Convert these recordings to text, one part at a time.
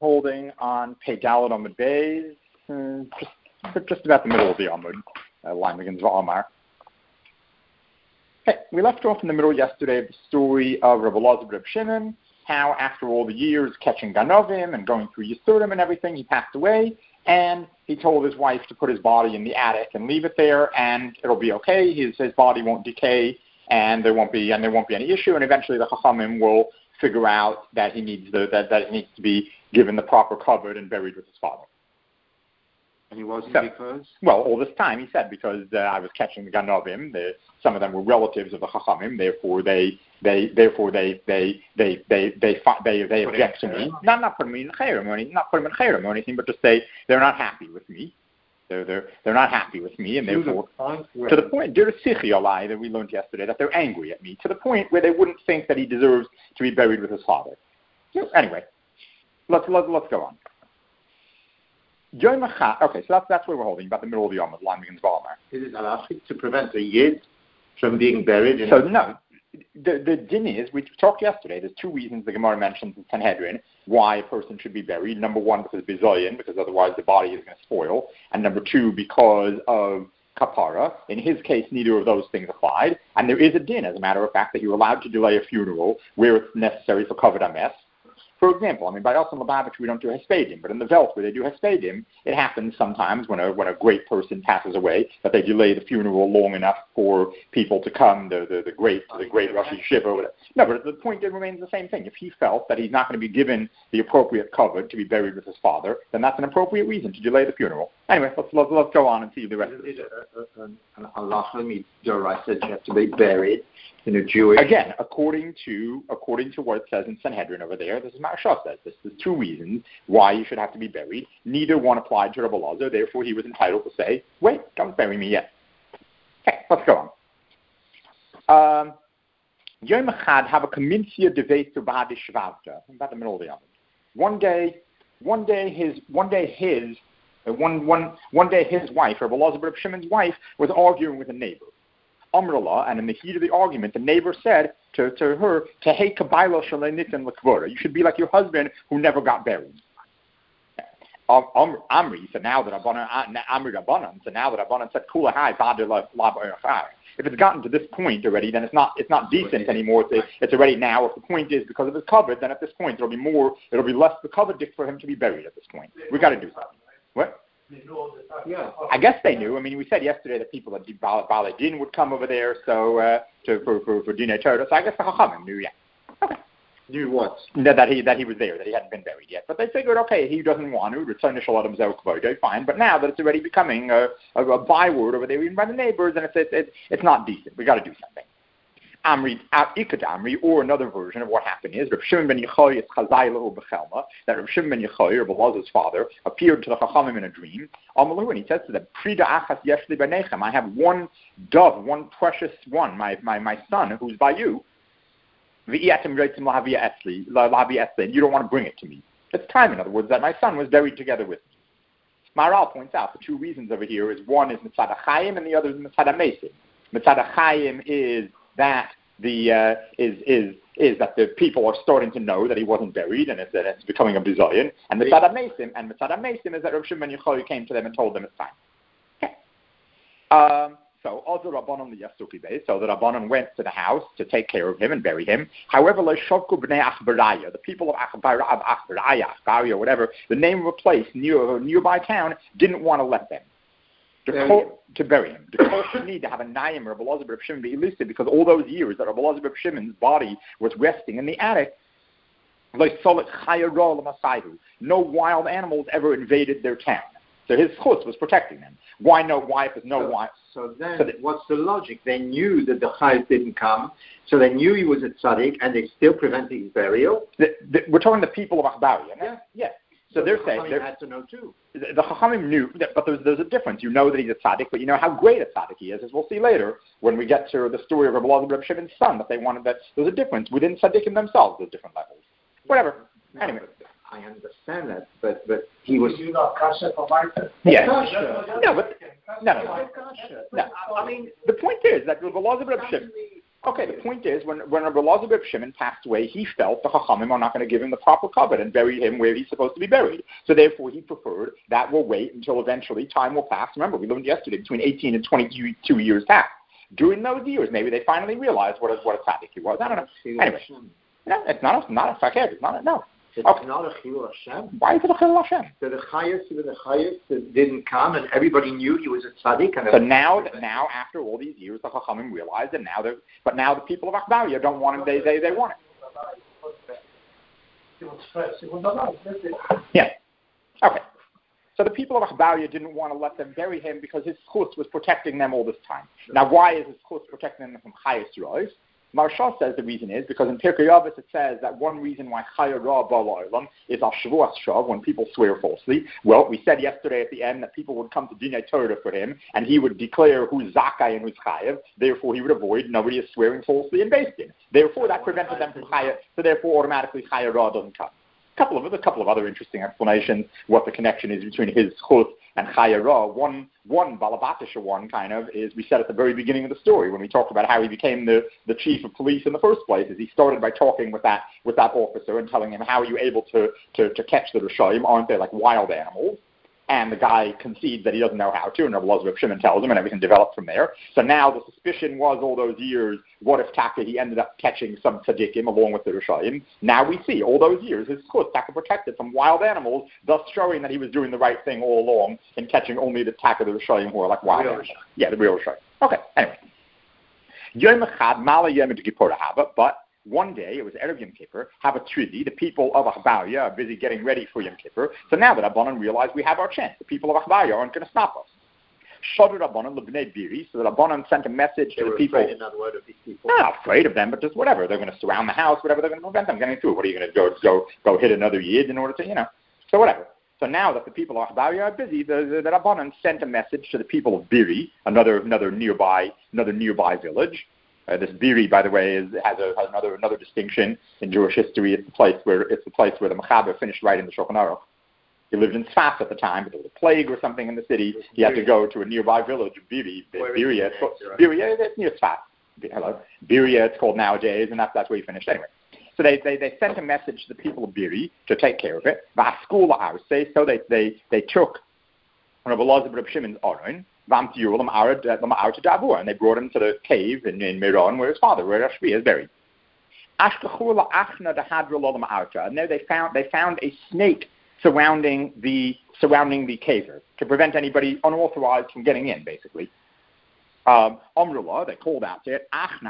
holding on Pei-Dalet Amud Beis, just about the middle of the Amud, line begins V'Amar. Okay, we left off in the middle yesterday of the story of Rabbi Elazar Reb Shimon, how after all the years catching Ganovim and going through Yisurim and everything, he passed away, and he told his wife to put his body in the attic and leave it there, and it'll be okay. His body won't decay, and there won't be any issue. And eventually, the Chachamim will figure out that he needs that he needs to be given the proper cover and buried with his father. And he wasn't because? Well, all this time he said because I was catching the Ganovim. Some of them were relatives of the Chachamim, therefore they object to me. Not putting me in Chayrim or anything, but just say they're not happy with me. They're not happy with me, and therefore to the point that we learned yesterday that they're angry at me to the point where they wouldn't think that he deserves to be buried with his father. So anyway, let's go on. Okay, so that's where we're holding, about the middle of the Yom, the line begins V'Amar. Is it halachic to prevent a yid from being buried? No, the din is, we talked yesterday, there's two reasons the Gemara mentions in Sanhedrin why a person should be buried. Number one, because of bizoyin, because otherwise the body is going to spoil. And number two, because of kapara. In his case, neither of those things applied. And there is a din, as a matter of fact, that you're allowed to delay a funeral where it's necessary for kavod hames. For example, by us in Lubavitch we don't do Hespedim, but in the Welt where they do Hespedim, it happens sometimes when a great person passes away that they delay the funeral long enough for people to come, the great Rosh Yeshiva. No, but the point remains the same thing. If he felt that he's not going to be given the appropriate cover to be buried with his father, then that's an appropriate reason to delay the funeral. Anyway, let's go on and see the rest of it. An halacha midoraisa said you have to be buried in a Jewish... Again, according to what it says in Sanhedrin over there, this is Maharsha says this. There's two reasons why you should have to be buried. Neither one applied to Rabbi Elazar, therefore he was entitled to say, wait, don't bury me yet. Okay, let's go on. Yom Echad have a kaminsia deveis ba'adi shvavta, about the middle of the Yom. One day his wife, Rabbi Elazar Reb Shimon's wife, was arguing with a neighbor. Amrullah, and in the heat of the argument, the neighbor said to her, "Tehei kabaylo shalenitin l'kvora." You should be like your husband who never got buried. Amri said, now that Rabbanan said, "Kula hai badir lab erachai." If it's gotten to this point already, then it's not decent anymore. It's already now. If the point is because of his covet, then at this point it'll be less the covet for him to be buried at this point. We got to do something. What? Yeah. I guess they knew. We said yesterday that people at Baalei Din would come over there, for Dinei Torah. So I guess the Chachamim knew, yeah. Okay. Knew what? That he was there, that he hadn't been buried yet. But they figured, okay, he doesn't want to return to Shalom Zeh Kvodo, fine. But now that it's already becoming a byword over there, even by the neighbors, and it's not decent. We got to do something. Amri, or another version of what happened is Reb Shimon ben Yochai is Chazai lehu b'chelma, that Reb Shimon ben Yochai, Reb Elazar's father, appeared to the Chachamim in a dream. And he says to them, Prida achas yeshli b'nechem, I have one dove, one precious one, my son, who's by you. V'iyatim reitzim lahavi esli, and you don't want to bring it to me. It's time, in other words, that my son was buried together with me. Maharal points out the two reasons over here is one is Mitzad HaChaim and the other is Mitzad HaMesim. Mitzad HaChaim is that that the people are starting to know that he wasn't buried and it's becoming a bizayon. And Mitzad HaMesim is that Rav Shimon ben Yochai came to them and told them it's time. Okay. So the Rabbanon went to the house to take care of him and bury him. However, the people of Achbaraya, whatever, the name of a place nearby town, didn't want to let them. To bury him. The need to have a Naim Rabbi Elazar Reb Shimon be elusive because all those years that Rabbi Elazar Reb Shimon's body was resting in the attic, no wild animals ever invaded their town. So his chutz was protecting them. Why if there's no why? So what's the logic? They knew that the chayv didn't come, so they knew he was a tzaddik, and they still prevented his burial? We're talking the people of Achbaria. Yeah. So they're saying they had to know too. The Chachamim knew, but there's a difference. You know that he's a tzaddik, but you know how great a tzaddik he is, as we'll see later when we get to the story of Rabbi Elazar Reb Shimon's son. That they wanted that there's a difference within tzaddikim themselves. There's different levels. Whatever. No, anyway, I understand that, but he was. Yeah. No. I mean, the point is that Rabbi Elazar Reb Shimon. Okay, the point is, when Rabbi Elazar ben Shimon passed away, he felt the Chachamim are not going to give him the proper covet and bury him where he's supposed to be buried. So therefore, he preferred that we'll wait until eventually time will pass. Remember, we learned yesterday between 18 and 22 years pass. During those years, maybe they finally realized what a tzaddik he was. I don't know. Anyway, no, it's not a fakir. It's not a, no. It's not a Chilul Hashem. Why is it a Chilul Hashem? So the Chayas didn't come, and everybody knew he was a tzaddik. And so now, after all these years, the Chachamim realized, and now the people of Achbaria don't want him. They want it. Yeah. Okay. So the people of Achbaria didn't want to let them bury him because his chutz was protecting them all this time. Now, why is his chutz protecting them from Chayas Rois? Maharsha says the reason is because in Pirkei Avos it says that one reason why Chaya Ra Ba'al Olam is al Shavuos Shav, when people swear falsely. Well, we said yesterday at the end that people would come to Dinei Torah for him, and he would declare who's Zakai and who's Chayav. Therefore, he would avoid nobody is swearing falsely in Beis Din. Therefore, that prevented them from Chaya. So therefore, automatically Chaya Ra doesn't come. A couple of other interesting explanations what the connection is between his chutz and Chaya Ra. One Balabatisha one kind of is we said at the very beginning of the story when we talked about how he became the chief of police in the first place. Is he started by talking with that officer and telling him how are you able to catch the Rishayim? Aren't they like wild animals? And the guy concedes that he doesn't know how to, and Rabbi Elazar ben Shimon tells him, and everything developed from there. So now the suspicion was all those years, what if Taka, he ended up catching some tzaddikim along with the Rishayim? Now we see, all those years, his chutz, Taka protected from wild animals, thus showing that he was doing the right thing all along in catching only the Taka, the Rishayim, who are like wild animals. Yeah, the real Rishayim. Okay, anyway. Yom Echad, Mala Yom Kippur Haba, but one day, it was Erev Yom Kippur, have a tridi. The people of Achbaria are busy getting ready for Yom Kippur. So now that Rabbanan realized we have our chance. The people of Achbaria aren't going to stop us. Shadr Rabbanan Lebnei Biri, so the Rabbanan sent a message to the people. Afraid, in other words, of these people. Not afraid of them, but just whatever. They're going to surround the house, whatever they're going to prevent them getting through. What are you going to go hit another yid in order to, So whatever. So now that the people of Achbaria are busy, the Rabbanan sent a message to the people of Biri, another nearby village. This Biri, by the way, has another distinction in Jewish history. It's the place where the Mechaber finished writing the Shulchan Aruch. He lived in Sfas at the time, but there was a plague or something in the city. He had to go to a nearby village, Biri. Biria, it's near Sfas. Biria, it's called nowadays, and that's where he finished anyway. So they sent a message to the people of Biri to take care of it. So they took Rabbi Elazar ben Shimon's Aron, and they brought him to the cave in Meron where his father, where Rashbi is buried. And there they found a snake surrounding the caver to prevent anybody unauthorized from getting in, basically. Amrullah, they called out to it,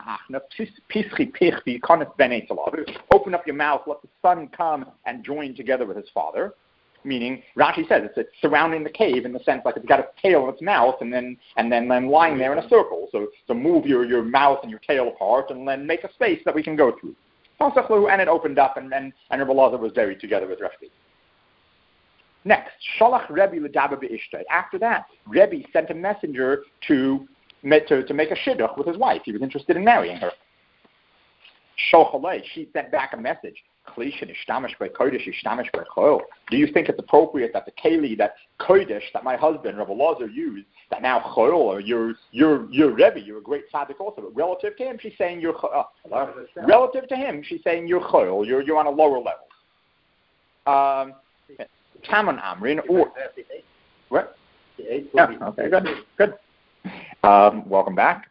open up your mouth, let the son come and join together with his father. Meaning, Rashi says it's surrounding the cave in the sense like it's got its tail in its mouth and then lying there in a circle. So move your mouth and your tail apart and then make a space that we can go through. And it opened up and Rabbi Elazar was buried together with Rashbi. Next, Shalach Rebbe l'daber be'ishtay. After that, Rebbe sent a messenger to make a shidduch with his wife. He was interested in marrying her. Shochalei, she sent back a message. Do you think it's appropriate that the keli, that kodesh, that my husband Rabbi Elazar used, that now chol, or you're Rebbe, you're a great tzaddik also, but relative to him, she's saying you're relative to him, she's saying you're chol, you're on a lower level. Taman Amrin, or what? Yeah, okay, good. Welcome back.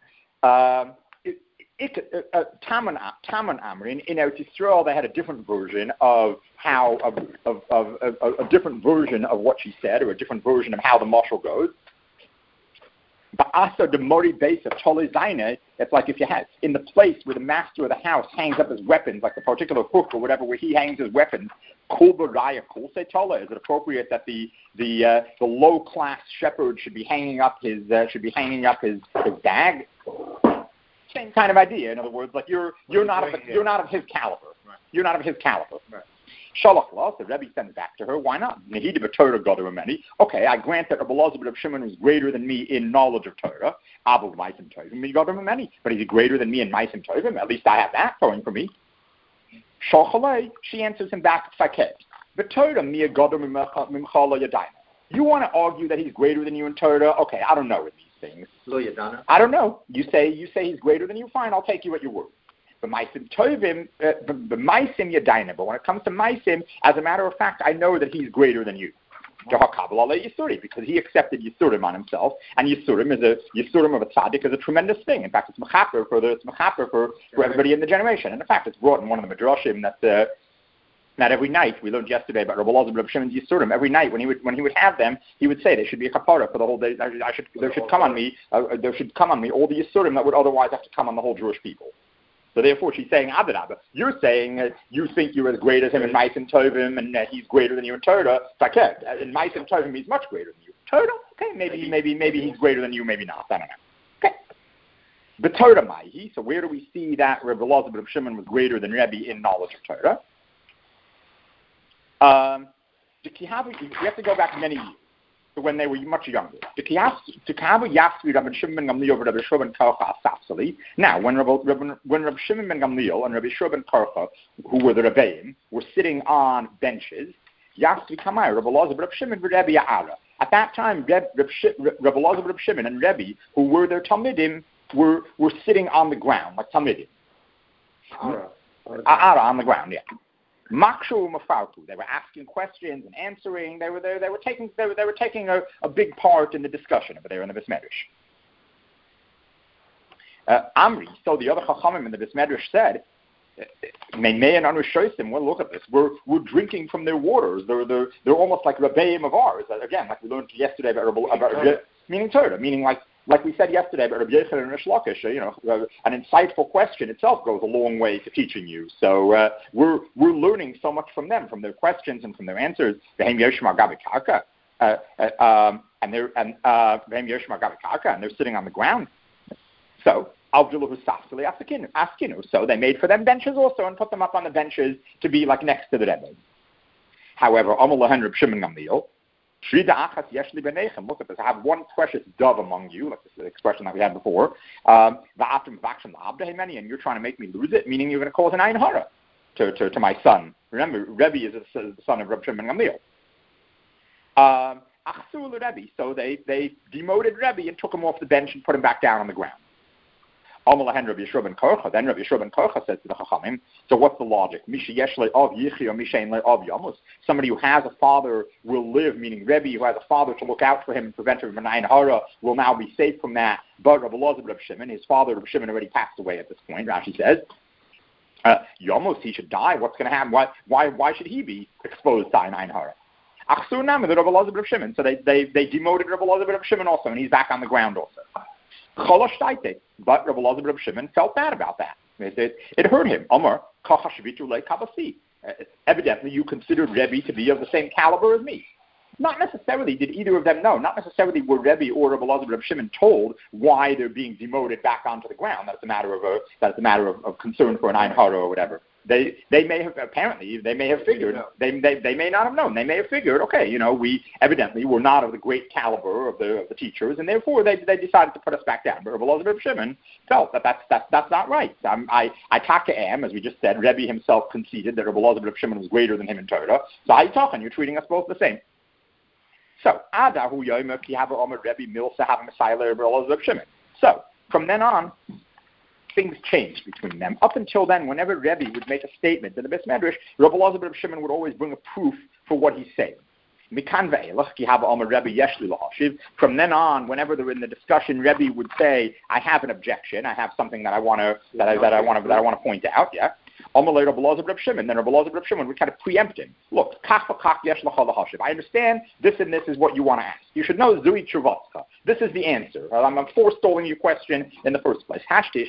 Taman Amrin in Eretz Yisrael, they had a different version of how a different version of what she said, or a different version of how the mashal goes. But also the mori base of Tole Zaine, it's like if you had in the place where the master of the house hangs up his weapons, like the particular hook or whatever, where he hangs his weapons. Kol baraya kol se Tole. Is it appropriate that the low class shepherd should be hanging up his bag? Same kind of idea. In other words, like you're not of his caliber. Right. You're not of his caliber. Right. Shalach la, the Rebbe sends back to her. Why not? Nehida b'Torah gader many. Okay, I grant that Rabbi Elazar ben Shimon is greater than me in knowledge of Torah. Abu ma'asim tovim me gader many. But he's greater than me in ma'asim tovim. At least I have that going for me. Shalchalei, she answers him back. Faket. B'Torah me gader mimchala yadayim. You want to argue that he's greater than you in Torah? Okay, I don't know with these. things. Lo Yadana. I don't know. You say he's greater than you. Fine, I'll take you at your word. But Maisim Tovim, Maisim Yadaina. But when it comes to Maisim, as a matter of fact, I know that he's greater than you. Because he accepted Yisurim on himself, and Yisurim of a tzaddik is a tremendous thing. In fact, it's mechaper for everybody in the generation. And in fact, it's brought in one of the midrashim that every night, we learned yesterday about Rabbi Elazar Reb Shimon's Yisurim. Every night when he would have them, he would say they should be a kapara for the whole day. There should come on me all the Yisurim that would otherwise have to come on the whole Jewish people. So therefore, she's saying, Adarabah, you're saying you think you're as great as him in Maisim Tovim, and he's greater than you in Torah. In Maisim Tovim, he's much greater than you. Torah, okay, maybe he's greater than you, maybe not. I don't know. Okay. But Torah Maihi, so where do we see that Rabbi Elazar Reb Shimon was greater than Rebbe in knowledge of Torah? We have to go back many years. To when they were much younger. Now, when Rabbi Shimon ben Gamliel and Rabbi Yeshua ben Karcha, who were the Rebbeim, were sitting on benches, at that time, Rabbi Elazar Reb Shimon and Rebbe, who were their Talmidim, were sitting on the ground, like Talmidim. On the ground, yeah. Makshu Mafarku. They were asking questions and answering. They were taking a big part in the discussion over there in the Beis Medrash. Amri, so the other Chachamim in the Beis Medrash said, Meimei and Anushosim, well, look at this. We're drinking from their waters. They're almost like Rebbeim of ours. Again, like we learned yesterday about meaning Torah, meaning like we said yesterday about Rabbi Yechon and Rish Lakish, an insightful question itself goes a long way to teaching you. So we're learning so much from them, from their questions and from their answers. And they're sitting on the ground. So so they made for them benches also and put them up on the benches to be like next to the Rebbe. However, Reb Shimon Gamliel, look at this. I have one precious dove among you, like this expression that we had before. And you're trying to make me lose it, meaning you're going to cause an ayin hara to my son. Remember, Rebbe is the son of Reb Shimon Gamliel. So they demoted Rebbe and took him off the bench and put him back down on the ground. Then Rabbi Yeshua ben Karcha said to the Chachamim, so what's the logic? Somebody who has a father will live, meaning Rebbe who has a father to look out for him and prevent him from an ayin hara will now be safe from that. But Rabbi Elazar Reb Shimon, his father Reb Shimon already passed away at this point, Rashi says. He should die. What's going to happen? Why should he be exposed to an ayin hara? So they demoted Rabbi Elazar Reb Shimon also, and he's back on the ground also. But Rabbi Elazar Reb Shimon felt bad about that. It hurt him. Evidently, you considered Rebbe to be of the same caliber as me. Not necessarily did either of them know. Not necessarily were Rebbe or Rabbi Elazar Reb Shimon told why they're being demoted back onto the ground. That's a matter of concern for an ayin hara or whatever. They may have figured they may not have known. They may have figured, okay, we evidently were not of the great caliber of the teachers, and therefore they decided to put us back down. But Rabbi Elazar Reb Shimon felt that's not right. I talked to Am, as we just said. Rebbe himself conceded that Rabbi Elazar Reb Shimon was greater than him in Torah. So how are you talking? You're treating us both the same. So Adahu Yomer Ki Hava Omer Rebbe Milsa Hava Messiah Rabbi Elazar Reb Shimon. So from then on, things changed between them. Up until then, whenever Rebbe would make a statement in the Beis Medrash, Rabbi Elazar Reb Shimon would always bring a proof for what he's saying. From then on, whenever they're in the discussion, Rebbe would say, "I have an objection. I have something that I want to point out." Yeah. Amalei Rabbi Elazar Reb Shimon. Then Rabbi Elazar Reb Shimon would kind of preempt him. Look, I understand this and this is what you want to ask. You should know Zui Chuvatzka. This is the answer. I'm forestalling your question in the first place.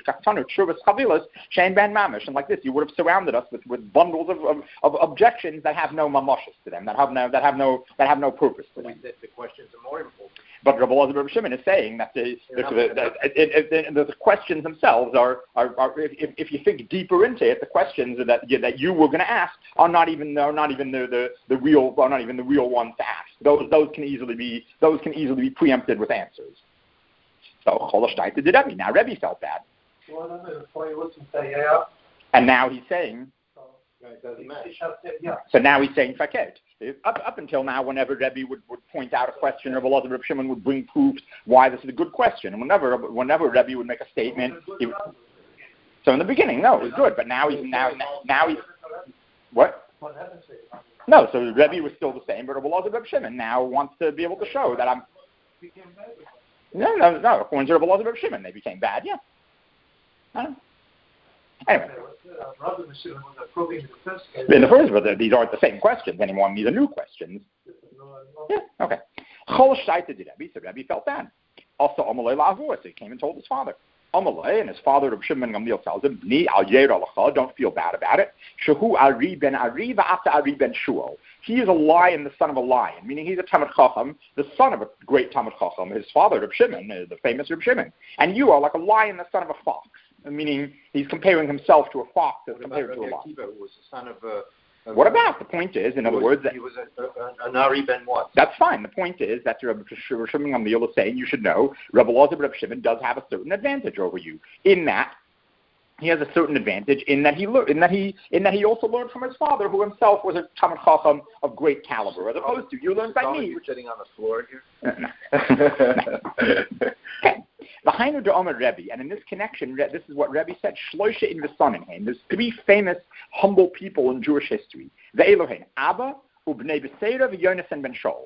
And like this, you would have surrounded us with bundles of objections that have no mamashas to them, that have no purpose to them. The questions are more important. But Rabbi Elazar Reb Shimon is saying that the questions themselves are if you think deeper into it, the questions that you were going to ask are not even the real ones to ask. Those can easily be preempted with answers. So Cholashtaita did Rebbe. Now Rebbe felt bad. And now he's saying. So now he's saying faket. Up until now, whenever Rebbe would point out a question, Rabbi Elazar, Rabbi Shimon would bring proofs why this is a good question. And whenever Rebbe would make a statement, so in the beginning, no, it was good, but now he's what? No, so Rebbe was still the same, but Rabbi Elazar, Rabbi Shimon now wants to be able to show that I'm. No. According to Rabbi Elazar, Rabbi Shimon, they became bad. Yeah. Anyway. In the first, but these aren't the same questions anymore. These are new questions. Yeah. Okay. Chol Shaita did Rebbe, so Rebbe felt bad. Also, Amalei Lavur, so he came and told his father. Amalei, and his father, Rabbi Shimon ben Gamliel, tells him, Bni al Yer alacha, don't feel bad about it. Shehu Ari ben Ari va'ata Ari ben Shuol. He is a lion, the son of a lion, meaning he's a Talmid Chacham, the son of a great Talmid Chacham. His father, Rabbi Shimon, the famous Rabbi Shimon. And you are like a lion, the son of a fox. Meaning he's comparing himself to a fox as compared to a lion. Who was the son of what about? The point is, in other words, he was an Ari ben what? That's fine. The point is that Rabbi Shimon Gamliel is saying you should know Rabbi Elazar Rabbi Shimon does have a certain advantage over you. In that he has a certain advantage in that he also learned from his father, who himself was a Talmid Chacham of great caliber, as opposed to you learned by me. You're sitting on the floor here. Okay. V'hainu de'omer Rebbe, and in this connection, this is what Rebbe said, Shloisha in V'sanim. There's three famous, humble people in Jewish history. Ve'elohein, Abba, Ubnei B'seira, V'yonasan ben Shaul.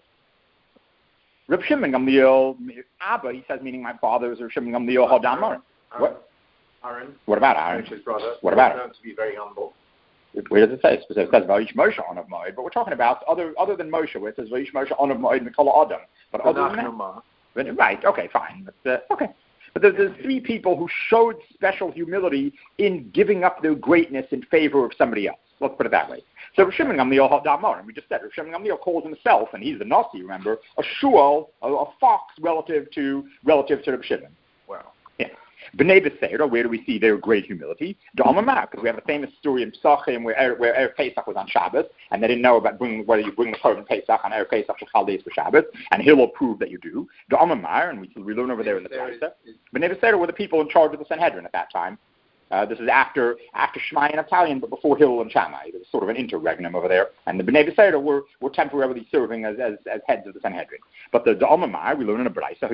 Reb Shimon Gamliel, Abba, he says, meaning my father is Reb Shimon Gamliel Hadam Aaron. What? Aaron. What about Aaron? His brother. What about him? Known to be very humble. Where does it say? It says Vayish Moshe on of Moed, but we're talking about other than Moshe, where it says Vayish Moshe on of Moed Mikol Adam. But other than that, right? Okay, fine. But, okay. But there's three people who showed special humility in giving up their greatness in favor of somebody else. Let's put it that way. So Rav Shimon Gamliel Hadam, and we just said Rav Shimon Gamliel calls himself, and he's the Nasi, remember, a shual, a fox relative to Rav Shimon. Wow. Yeah. B'nei B'seira, where do we see their great humility? Da'amamah, because we have a famous story in Pesachim where Erev Pesach was on Shabbos, and they didn't know about whether you bring the Korban Pesach on Erev Pesach or Chaldeis for Shabbos, and Hillel proved that you do. Da'amamah, and we learn over there in the Torah. B'nei B'seira were the people in charge of the Sanhedrin at that time. This is after Shmai and Italian, but before Hillel and Shammai. There was sort of an interregnum over there. And the B'nai B'seira were temporarily serving as heads of the Sanhedrin. But the Almamai, we learn in a Braisa,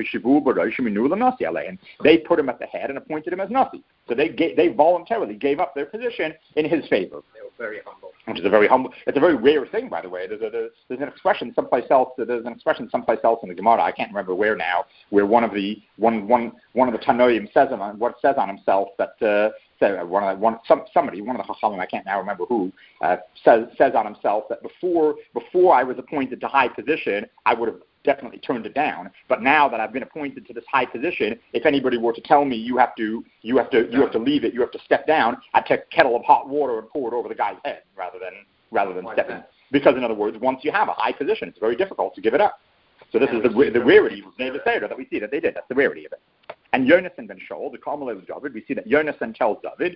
and they put him at the head and appointed him as Nasi. So they voluntarily gave up their position in his favor. They were very humble. Which is a very humble. It's a very rare thing, by the way. There's an expression someplace else. There's an expression someplace else in the Gemara. I can't remember where now. Where one of the Tanoim says on himself that one of the Chachamim, I can't now remember who, says on himself that before I was appointed to high position, I would have definitely turned it down. But now that I've been appointed to this high position, if anybody were to tell me you have to leave it, you have to step down, I'd take a kettle of hot water and pour it over the guy's head rather than stepping. Because in other words, once you have a high position, it's very difficult to give it up. So this is the rarity of Bnei B'seira that we see that they did. That's the rarity of it. And Yonasan ben Shaul, the Carmelite of David, we see that Yonasan tells David,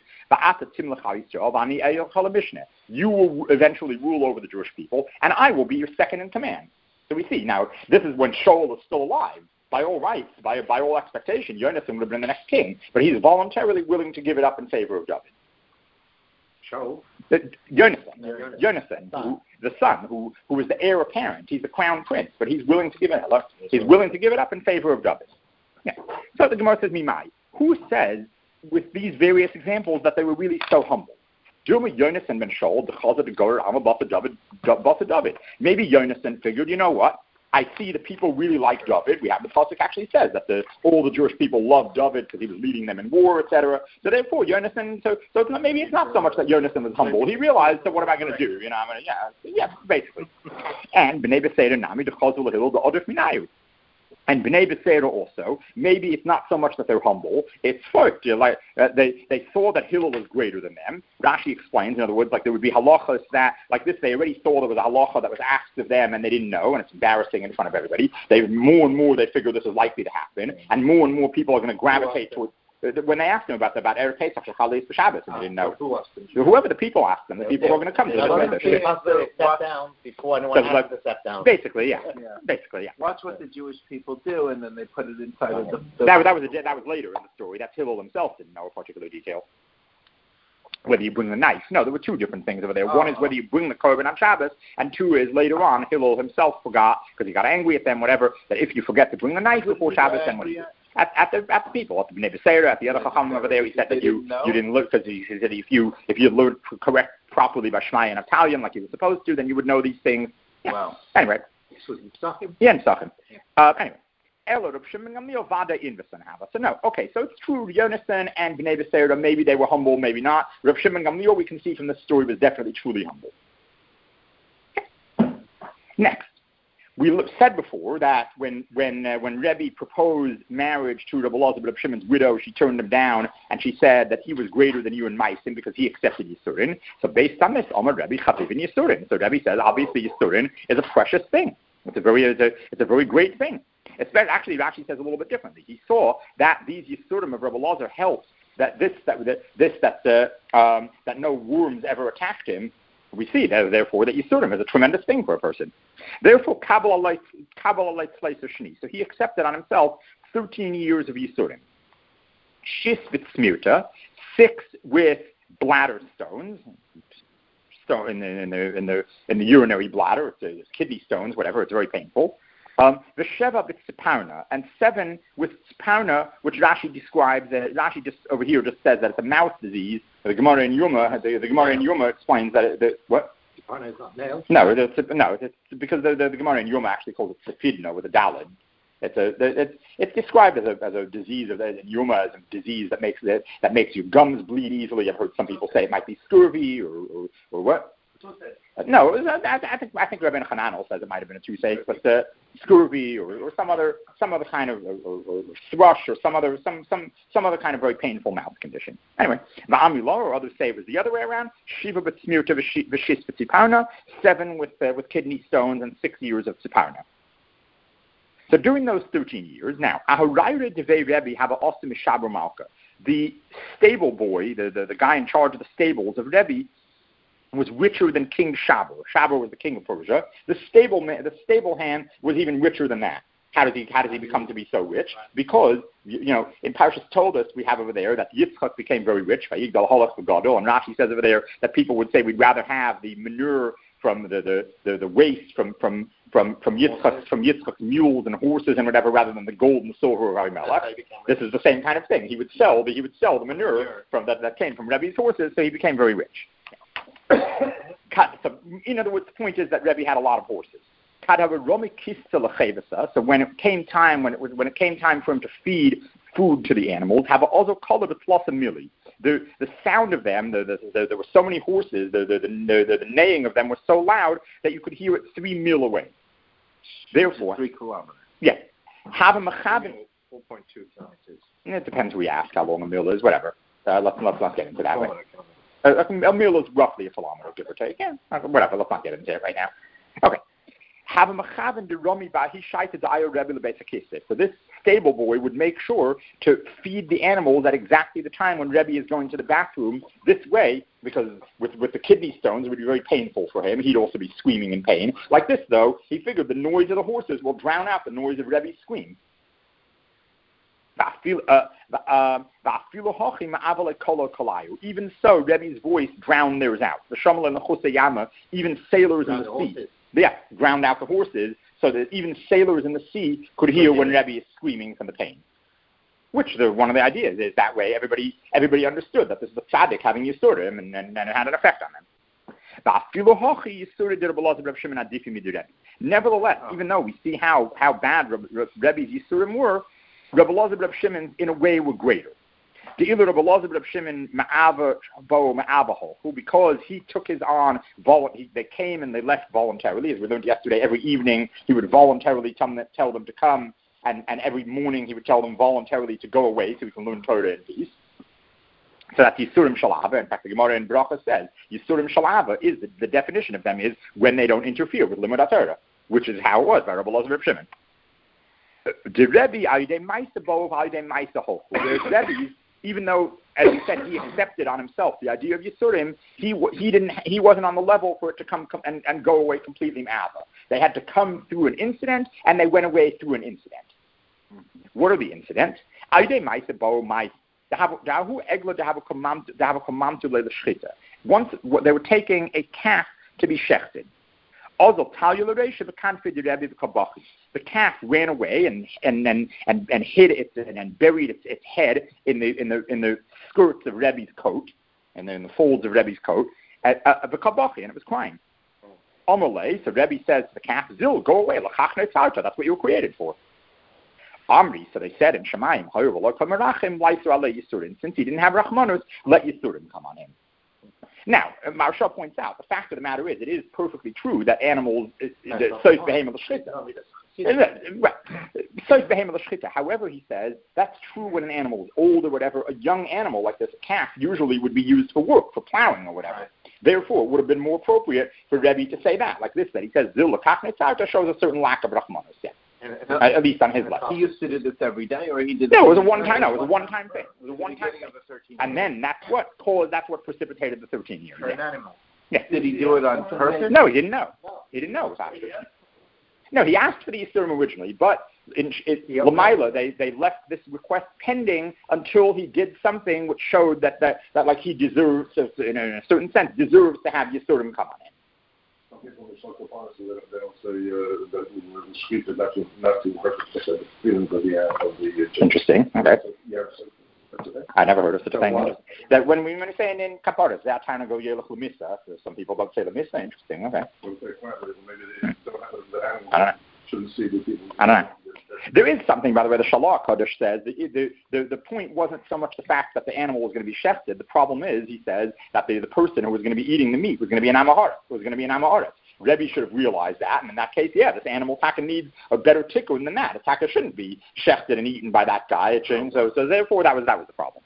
you will eventually rule over the Jewish people, and I will be your second in command. So we see, now, this is when Shaul is still alive. By all rights, by all expectation, Yonasan would have been the next king, but he's voluntarily willing to give it up in favor of David. Shaul? Yonasan, the son, who is the heir apparent. He's the crown prince, but he's willing to give it up. He's willing to give it up in favor of David. Yeah. So the Gemara says, Mimai, who says with these various examples that they were really so humble? Yonasan ben Shaul, the Chazad the Gorer, Amma Basa David. Maybe Yonasan figured, you know what? I see the people really like David. We have the pasuk actually says that all the Jewish people loved David because he was leading them in war, etc. So therefore, Yonasan. So it's not, maybe it's not so much that Yonasan was humble. He realized that what am I going to do? You know, basically. And B'nei B'seira Nami the Chazul Lahil the Odif Minayu. And B'nai B'seira also, maybe it's not so much that they're humble, it's folk. They saw that Hillel was greater than them. Rashi explains, in other words, like there would be halachas that, like this, they already saw there was a halacha that was asked of them and they didn't know, and it's embarrassing in front of everybody. More and more they figure this is likely to happen, and more people are going to gravitate towards. When they asked him about Erev Pesach or Chaldeis for Shabbos, and they didn't know. Whoever the people asked them, the people are going to come to them. They step down before anyone has to step down. Basically, yeah. Watch what the Jewish people do, and then they put it inside of the... That was later in the story. That's Hillel himself didn't know a particular detail. whether you bring the knife. No, there were two different things over there. One is whether you bring the korban on Shabbos, and two is later on Hillel himself forgot, because he got angry at them, whatever, that if you forget to bring the knife before Shabbos, then what do you do? At the people, at the Bnei B'Seira, at the other Chachamim over there, he said that you didn't look, because he said if you learned correct properly by Shmai and Italian like you were supposed to, then you would know these things. Yeah. Wow. Anyway. This was in Psachim? Yeah, in Psachim. Anyway. So no, okay, so it's true, Yonasan and Bnei B'Seira, maybe they were humble, maybe not. Rav Shimon Gamliel, we can see from the story, was definitely truly humble. Next, we said before that when Rebbe proposed marriage to Rabbi Elazar, Rav Shimon's widow, she turned him down, and she said that he was greater than you in Meisim because he accepted Yisurin. So based on this, Amar Rebbe Chaviv in Yisurin. So Rebbe says, obviously Yisurin is a precious thing. It's a very great thing. Actually, Rashi says a little bit differently. He saw that these Yisurim of Rabbi Elazar helped that no worms ever attacked him. We see that, therefore, that Yisurim is a tremendous thing for a person. Therefore, Kabbalah lights slice of Shni. So he accepted on himself 13 years of Yisurim. Shis v'tzmirta, 6 with bladder stones. In the urinary bladder, it's kidney stones, whatever. It's very painful. The Sheva b'tziparna, and 7 with tziparna, which Rashi describes. Rashi just over here just says that it's a mouth disease. The Gemara in Yuma, explains that what? Tziparna is not nails. No, it's because the Gemara in Yuma actually calls it tzipidna with a dalid. It's described as a disease in Yuma as a disease that makes your gums bleed easily. I've heard some people say it might be scurvy or what. No, I think Rabbi Hananel says it might have been a toothache, but scurvy or some other kind of or thrush or some other kind of very painful mouth condition. Anyway, Va'amila, or others say it was the other way around. Shiva b'tzmirta v'shis b'tziparna, 7 with kidney stones and 6 years of tziparna. So during those 13 years, now Aharayre devei Rebbe have a osim mishaber malka. The stable boy, the guy in charge of the stables of Rebbe, was richer than King Shaber. Shaber was the king of Persia. The stable hand was even richer than that. How does he become to be so rich? Because in Parshas told us we have over there that Yitzchak became very rich. And Rashi says over there that people would say we'd rather have the manure from the waste from Yitzchak's mules and horses and whatever, rather than the gold and silver of Abimelech. This is the same kind of thing. He would sell the manure that came from Rebbe's horses, so he became very rich. So, in other words, the point is that Rebbe had a lot of horses. So when it came time for him to feed food to the animals, the sound of them, there were so many horses, the neighing of them was so loud that you could hear it 3 mil away. Therefore, 3 kilometers. Yeah. 4.2 kilometers. It depends who you ask how long a mil is. Whatever. Let's not get into that. A mil is roughly a kilometer, give or take. Yeah, whatever. Let's not get into it right now. Okay. So this stable boy would make sure to feed the animals at exactly the time when Rebbe is going to the bathroom. This way, because with the kidney stones, it would be very painful for him. He'd also be screaming in pain. Like this, though, he figured the noise of the horses will drown out the noise of Rebbe's scream. Even so, Rebbe's voice drowned theirs out. The Shamal and the Choseyama, even sailors in the sea, drowned out the horses, so that even sailors in the sea could hear when Rebbe is screaming from the pain. Which one of the ideas is that way everybody understood that this is a tzaddik having Yisurim, and it had an effect on them. Nevertheless, even though we see how bad Rebbe's Yisurim were, Rabbi Elazar Reb Shimon, in a way, were greater. The Rabbi Elazar Reb Shimon who, because he took his on, they came and they left voluntarily. As we learned yesterday, every evening he would voluntarily tell them to come, and every morning he would tell them voluntarily to go away so we can learn Torah in peace. So that's Yisurim Shalava. In fact, the Gemara in Bracha says Yisurim Shalava is the definition of them is when they don't interfere with Limud Torah, which is how it was by Rabbi Elazar Reb Shimon. The Rebbe, whereas Rebbe, even though, as you said, he accepted on himself the idea of Yisurim, he wasn't on the level for it to come and go away completely ma'ava. They had to come through an incident, and they went away through an incident. What are the incidents? Once they were taking a calf to be shechted. The calf ran away and hid and buried its head in the skirts of Rebbe's coat and in the folds of Rebbe's coat and it was crying. Amalei, so Rebbe says to the calf, Zil, go away, that's what you were created for. Amri, so they said in Shemayim, since he didn't have Rachmanus, let Yisurim come on him. Now, Maharsha points out, the fact of the matter is, it is perfectly true that animals, however, he says, that's true when an animal is old or whatever. A young animal like this, a calf, usually would be used for work, for plowing or whatever. Therefore, it would have been more appropriate for Rebbe to say that, like this, that he says, Zil shows a certain lack of Rachmanus, yeah. At least on his level. He used to do this every day, or he did. No, it was a one-time. No, it was a one-time thing. It was a one-time thing. And then that's what precipitated the 13 years. For an animal. Yeah. Did he do it on purpose? No, he didn't know. He didn't know it was after. No, he asked for the Yisurim originally, but in Lamaila, they left this request pending until he did something which showed that like he deserves, in a certain sense, deserves to have Yisurim come on him. Some people in the social policy, they don't say that the street is not to represent the feelings of the Interesting. Okay. Yeah, so that's okay. I never heard of such a thing. That when we say in Kaparas, that time ago Yelach Lemissa. Some people don't say Lemissa. Interesting. Okay. Maybe they don't have the animals. I don't know. Shouldn't see the people. I don't know. There is something, by the way, the Shalach Kodesh says, the point wasn't so much the fact that the animal was going to be shechted. The problem is, he says, that the person who was going to be eating the meat was going to be an Amaharet. Rebbe should have realized that, and in that case, yeah, this animal taka needs a better tikkun than that. A taka shouldn't be shechted and eaten by that guy. So therefore, that was the problem.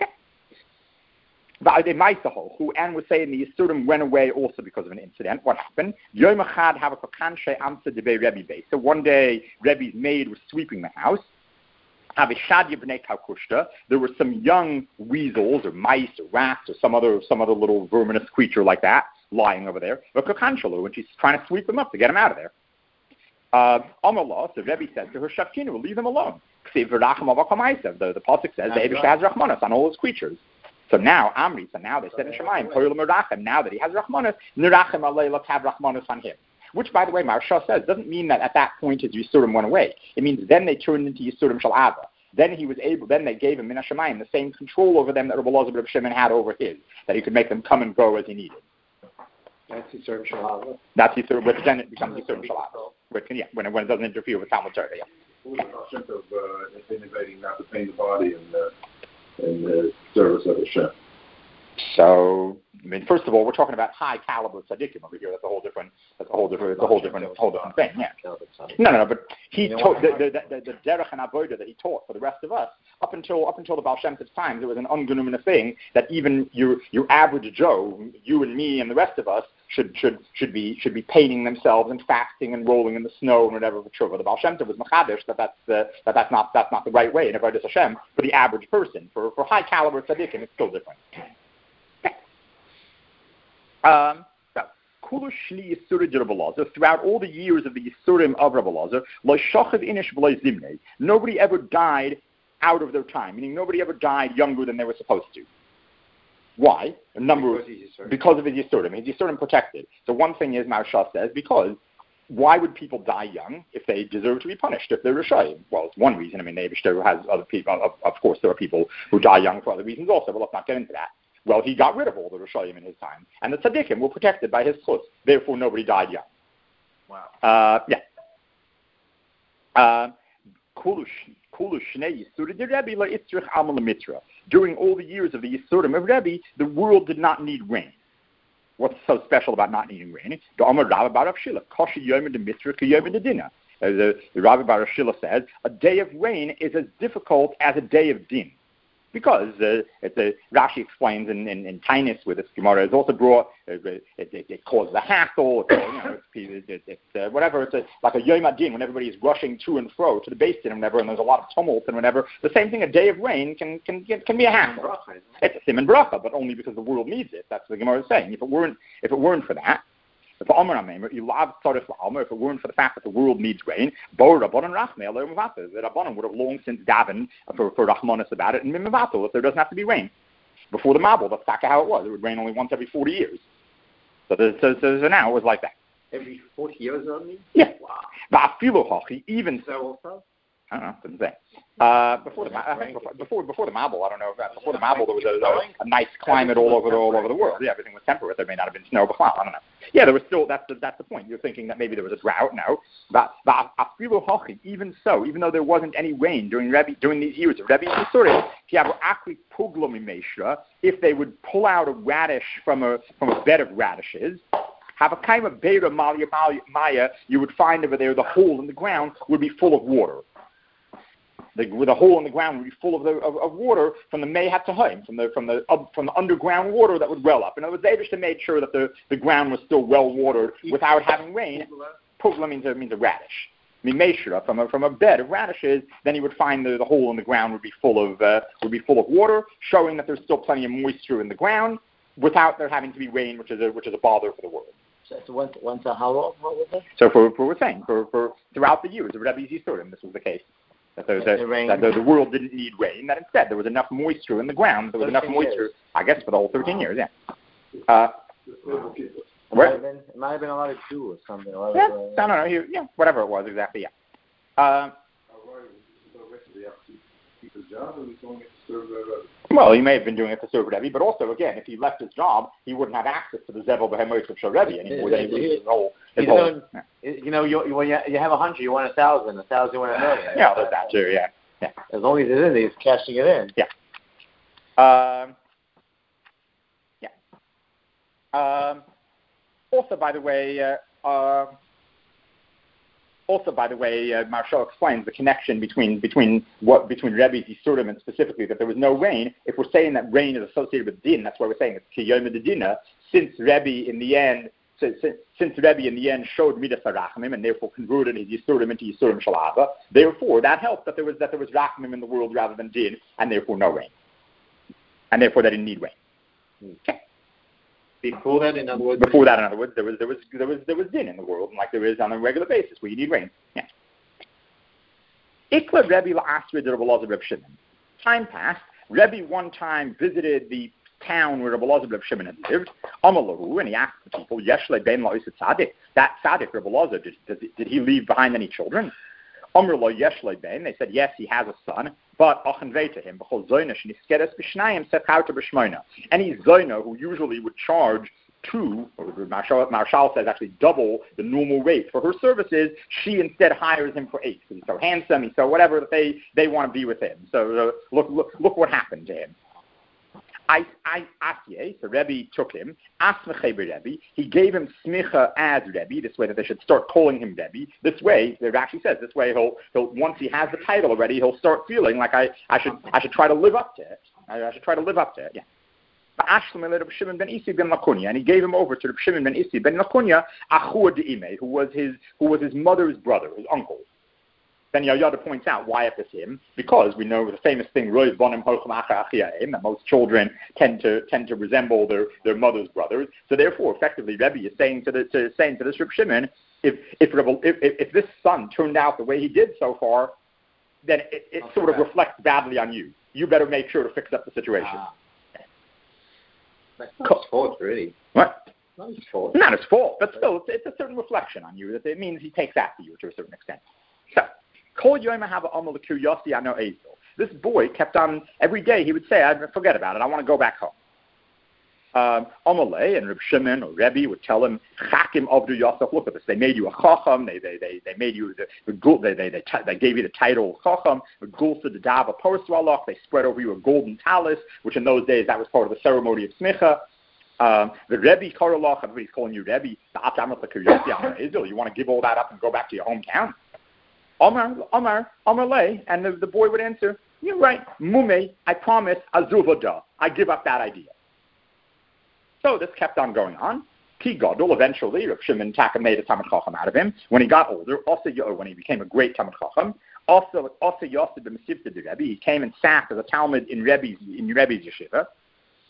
And was saying the Yisurim went away also because of an incident. What happened? So one day, Rebbe's maid was sweeping the house. There were some young weasels or mice or rats or some other little verminous creature like that lying over there. And she's trying to sweep them up to get them out of there. So Rebbe said to her, Shafkinu, leave them alone. The pasuk says the Eibishter has Rachmanos on all his creatures. So now they said in Shemayim, now that he has Rachmanos, Nirachem alei, let's have Rachmanos on him. Which, by the way, Maharsha says, doesn't mean that at that point his Yisurim went away. It means then they turned into Yisurim Shal Ava. Then they gave him, Min HaShemayim, the same control over them that Rabbi Elazar Reb Shimon had over his, that he could make them come and go as he needed. That's Yisurim Shal Ava. That's Yisurim, but then it becomes Yisurim Shal Ava. When it doesn't interfere with Talmud Torah, yeah. What was the concept of innovating not to pain the body in the service of Hashem? So, I mean, first of all, we're talking about high caliber tzaddikim over here. That's a whole different thing. Yeah. No. But he taught the derech and avodah that he taught for the rest of us up until the Baal Shem Tov's times. It was an ungenumina thing that even your average Joe, you and me and the rest of us, should be painting themselves and fasting and rolling in the snow and whatever for tshuva. The Baal Shem Tov was machadish that's not the right way in Avodas Hashem for the average person. For high caliber tzaddikim, it's still different. Throughout all the years of the Yisurim of Rabbi Elazar, nobody ever died out of their time, meaning nobody ever died younger than they were supposed to. Why? Because of his Yisurim. His Yisurim protected. So one thing is, Maharsha says, because why would people die young if they deserve to be punished, if they're Rishayim? Well, it's one reason. I mean, Eibishter has other people. Of course, there are people who die young for other reasons also, but let's not get into that. Well, he got rid of all the Rishayim in his time, and the Tzaddikim were protected by his chus. Therefore, nobody died young. Wow. During all the years of the Yisurim of Rebbe, the world did not need rain. What's so special about not needing rain? The Rabbi Bar Shila says, a day of rain is as difficult as a day of din. Because Rashi explains in Tainus with this Gemara, it's also brought, it causes a hassle, it's whatever, it's like a Yom Adin when everybody is rushing to and fro to the Beis Din and whatever, and there's a lot of tumult and whatever. The same thing, a day of rain can be a hassle. It's a siman bracha, but only because the world needs it. That's what the Gemara is saying. If it weren't for that, If it weren't for the fact that the world needs rain, the Rabbanan would have long since davened for Rahmanis about it, and Mimavato, if there doesn't have to be rain. Before the Mabul, that's exactly how it was. It would rain only once every 40 years. So now it was like that. Every 40 years only? Yeah. Wow. Even so also? I don't know, didn't say. Before the Mabul, I don't know. Before the Mabul, there was a nice climate all over the world. Yeah, everything was temperate. There may not have been snow before. I don't know. Yeah, there was still. That's the point. You're thinking that maybe there was a drought. No, but even so, even though there wasn't any rain during these years of Rebbe's Yisurim, if they would pull out a radish from a bed of radishes. Have a kind of beta maya, you would find over there the hole in the ground would be full of water. The hole in the ground would be full of water from the Mehat Tahim, from the underground water that would well up. In other words, they just made sure that the ground was still well watered without having rain. Pugla means a radish. Mimeshra, from a bed of radishes, then you would find the hole in the ground would be full of water, showing that there's still plenty of moisture in the ground without there having to be rain, which is a bother for the world. So once a how long? What was it? So for throughout the years of Rebbe's Yisurim, this was the case. That the world didn't need rain, that instead there was enough moisture in the ground. There was enough moisture, I guess, for the whole 13 years, yeah. It might have been a lot of dew or something. Yeah, I don't know. Whatever it was, exactly, yeah. Well, he may have been doing it to serve Rebbe, but also, again, if he left his job, he wouldn't have access to the Zevel Behemoth of Rebbe anymore. Then he loses his whole. You know, when you have 100, you want 1,000. 1,000, you want 1,000,000. Yeah, there's that too. Yeah. As long as it's in, he's cashing it in. Yeah. Also, by the way, Marshall explains the connection between Rebbe's Yisurim and specifically that there was no rain. If we're saying that rain is associated with din, that's why we're saying it's Kiyom Medina. Since Rebbe in the end showed Midas HaRachmim and therefore converted his Yisurim into Yisurim Shalava, therefore that helped that there was Rachmim in the world rather than din, and therefore no rain, and therefore they didn't need rain. Okay. Before that, in other words, there was din in the world, like there is on a regular basis, where you need rain. Yeah. Ikla Rebbe la'asrid Rabbi Elazar Reb Shimon. Time passed. Rebbe one time visited the town where Rabbi Elazar Reb Shimon had lived. Amalahu, and he asked the people, Yeshle ben la'usit tzaddik. That tzaddik, Rabbi Elazar, did he leave behind any children? Amr lo Yeshle ben. They said yes, he has a son. But and he's Zoyna, who usually would charge two, or Marshall says actually double the normal rate for her services. She instead hires him for 8. He's so handsome, he's so whatever that they want to be with him. So look what happened to him. So Rebbe took him, Rebbe, he gave him smicha as Rebbe, this way that they should start calling him Rebbe. This way, it actually says, this way he'll once he has the title already, he'll start feeling like I should try to live up to it. I should try to live up to it, yeah. And he gave him over to Reb Shimon ben Isi ben Lakunya, Achua de'ime, who was his mother's brother, his uncle. Then Yayada points out why it was him, because we know the famous thing, that most children tend to resemble their mother's brothers. So therefore, effectively, Rebbe is saying to this Reb Shimon, if this son turned out the way he did so far, then it sort of reflects badly on you. You better make sure to fix up the situation. That's not his fault, really. What? Not his fault. Not his fault, but still, it's a certain reflection on you. That it means he takes after you to a certain extent. So, this boy kept on, every day he would say, I forget about it, I want to go back home. Amalei and Reb Shimon or Rebbe would tell him, Chakim Avdu Yosef, look at this, they made you a Chacham, they made you they gave you the title Chacham, Gulsa the Dava Porswalach, they spread over you a golden talus, which in those days that was part of the ceremony of Smicha. The Rebbe Karolach, everybody's calling you Rebbe, the Atamat Israel, you want to give all that up and go back to your hometown? Amar Lay, and the boy would answer, you're right, Mume, I promise, Azuvada, I give up that idea. So this kept on going on. Ki Gadol, eventually, Reb Shimon Taka made a Talmid Chacham out of him. When he got older, when he became a great Talmid Chacham, also Yosef b'Mesivta de Rebbe, he came and sat as a Talmud in Rebbe's yeshiva.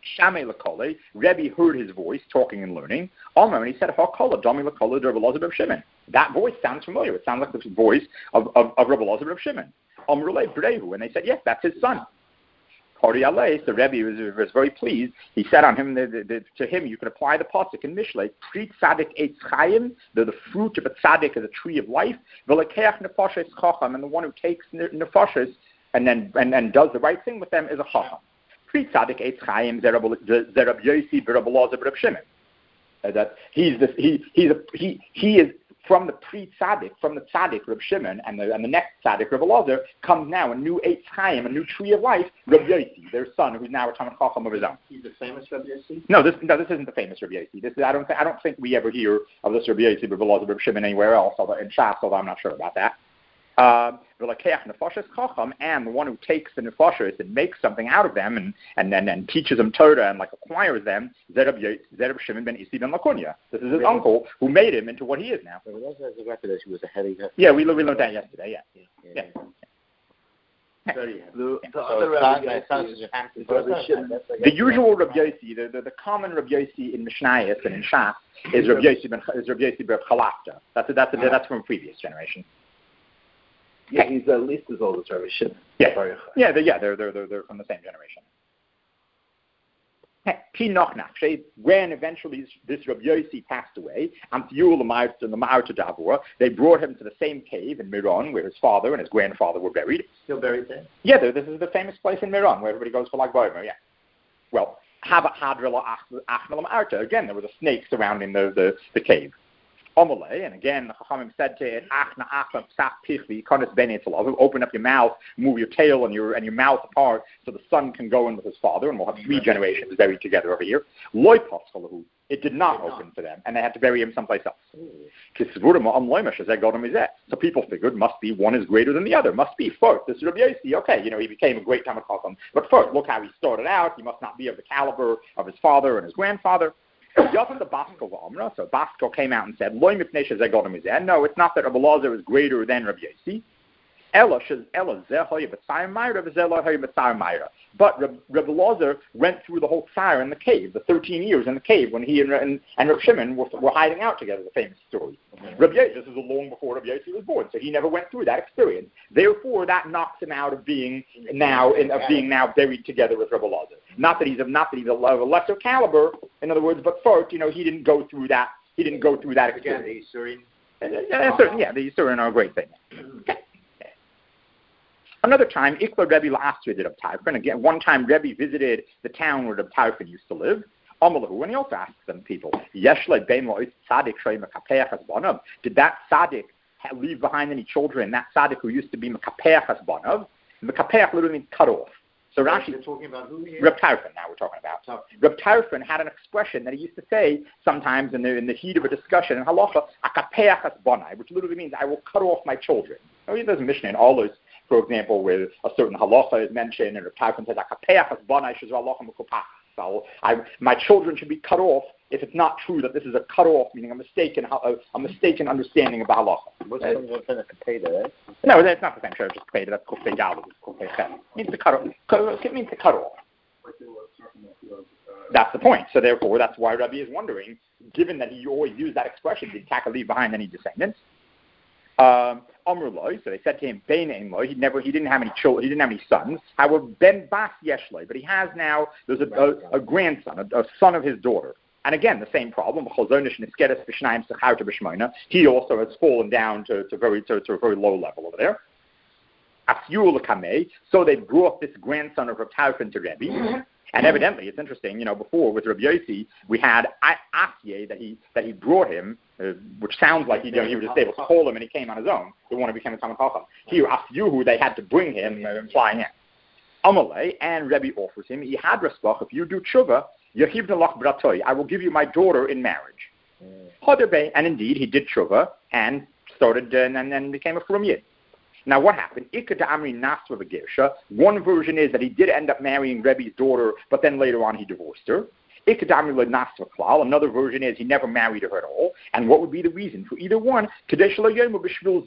Shamei Lakole, Rebbe heard his voice talking and learning. Omer, and he said, Hakola, Domi Lakole, Rebbe Elazar Reb Shimon. That voice sounds familiar. It sounds like the voice of Rebbe Elazar Reb Shimon. Omer Brehu, and they said, yes, that's his son. Kori Alei, the Rebbe was very pleased. He said on him, to him, you can apply the pasuk in Mishlei, Pri Tzadik Eitz Chayim, the fruit of a tzaddik is a tree of life, V'lekeach Nefoshes Chacham, and the one who takes Nefoshes and does the right thing with them is a Chacham. Pri Tzadik Eitz Chayim, Zerab Yosi, Zerab Elazar, Reb Shimon. That he is from the pre-tzaddik, from the tzaddik Reb Shimon, and the next tzaddik Reb Elazar comes now a new Eitz Chaim, a new tree of life, Reb Yosi, their son, who's now a Talmid Chacham of his own. He's the famous Reb Yosi? No, this isn't the famous Reb Yosi. I don't think we ever hear of this Reb Yosi, Reb Elazar, Reb Shimon anywhere else, although in Shas, although I'm not sure about that. And the one who takes the nefashos and makes something out of them and teaches them Torah and acquires them, Zerab Shimon ben Isi ben Lakunya. This is his uncle who made him into what he is now. But it also has a record that he was a heavy. Yeah, we learned that yesterday. Yeah. The usual Reb Yosi, the common Reb Yosi in Mishnayos and in Shas is Reb Yosi ben Chalafta. That's from a previous generation. Yeah, he's at least as old as Rabbi Shimon. They're from the same generation. When eventually this Rabbi Yosi passed away, they brought him to the same cave in Miron where his father and his grandfather were buried. Still buried there? Yeah, this is the famous place in Miron where everybody goes for Lag B'Omer, yeah. Well, again, there was a snake surrounding the cave. Omele, and again, the Chachamim said to it, open up your mouth, move your tail and your mouth apart, so the son can go in with his father, and we'll have 3 generations buried together over here. It did not open for them, and they had to bury him someplace else. So people figured, must be one is greater than the other. Must be first. This is Rabbi Yosi. Okay, he became a great Talmid Chacham, but first, look how he started out. He must not be of the caliber of his father and his grandfather. So Basko came out and said, no, it's not that Rabbi Elazar is greater than Rabbi Yosi. But Rabbi Elazar went through the whole tsar in the cave, the 13 years in the cave when he and Reb Shimon were hiding out together, the famous story. Rabbi Yosi, this is long before Rabbi Yosi was born, so he never went through that experience. Therefore, that knocks him out of being now buried together with Rabbi Elazar. Not that he's of a lesser caliber, in other words, but first, he didn't go through that. He didn't go through that experience. The Yisurin are a great thing. Okay. Another time, Ikla Rebbe La'asri did Reb Tarfon. Again, one time Rebbe visited the town where Reb Tarfon used to live. And he also asked them people, did that tzaddik leave behind any children? That tzaddik who used to be Mekapeach Hasbanav. Mekapeach literally means cut off. So Rashi, talking about who here? Reb Tarfon, now we're talking about. Reb Tarfon had an expression that he used to say sometimes in the heat of a discussion in halacha, akapeach hasbanai, which literally means I will cut off my children. There's a Mishnah in all those, for example, where a certain halacha is mentioned, and Reb Tarfon says akapeach hasbanai shezra halacha mekupach. So my children should be cut off if it's not true that this is a cut off, meaning a mistaken understanding of the halacha. What's the kapeda, right? No, that's not the same. Sure, just kapeda. That's kufay daled. It means to cut off. It means to cut off. That's the point. So therefore, that's why Rabbi is wondering, given that he always used that expression, did Taka leave behind any descendants? So they said to him, he didn't have any children, he didn't have any sons. However, Ben Bas Yeshloi, but he has now, there's a grandson, a son of his daughter. And again, the same problem. He also has fallen down to a very low level over there. So they brought this grandson of Reb Tarfon to Rebbe. And evidently, it's interesting, before with Rabbi Yosi, we had Asye that he brought him, which sounds like he was just able to call him and he came on his own. The one who became a Talmid Chacham. Here, Asyuhu, they had to bring him flying in. Amalei, and Rebbe offers him, if you do tshuva, I will give you my daughter in marriage. And indeed, he did tshuva and started and then became a Frum Yid. Now, what happened? One version is that he did end up marrying Rebbe's daughter, but then later on he divorced her. Another version is he never married her at all. And what would be the reason for either one? Because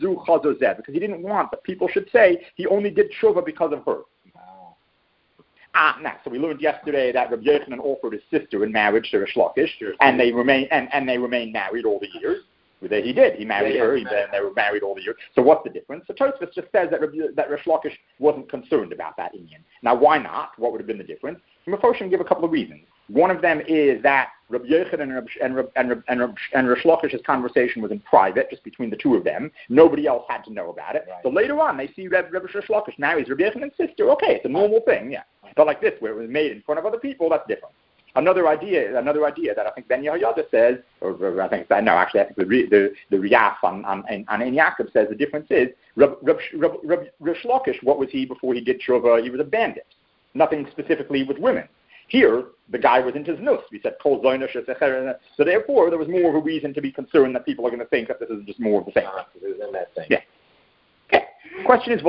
he didn't want that people should say he only did tshuva because of her. Now, so we learned yesterday that Rabbi Yochanan offered his sister in marriage to Rish Lakish, and they remained married all the years. He did. He married her. They were married all the years. So what's the difference? So Tosfos just says that Rish Lakish wasn't concerned about that union. Now, why not? What would have been the difference? Mefoshim give a couple of reasons. One of them is that Rabbi Yochanan and Rish Lakish's conversation was in private, just between the two of them. Nobody else had to know about it. Right. So later on, they see Rabbi Rish Lakish marries Rabbi Yochanan's sister. Okay, it's a normal thing, yeah. But like this, where it was made in front of other people, that's different. Another idea that I think Ben Yehoyada says, or I think the Riyaf on Ein Yaakov says the difference is Rish Lakish, what was he before he did Tshuva? He was a bandit. Nothing specifically with women. Here, the guy was into znus. We said kol zoinish, so therefore there was more of a reason to be concerned that people are going to think that this is just more of the same. Yeah. Okay. Question is,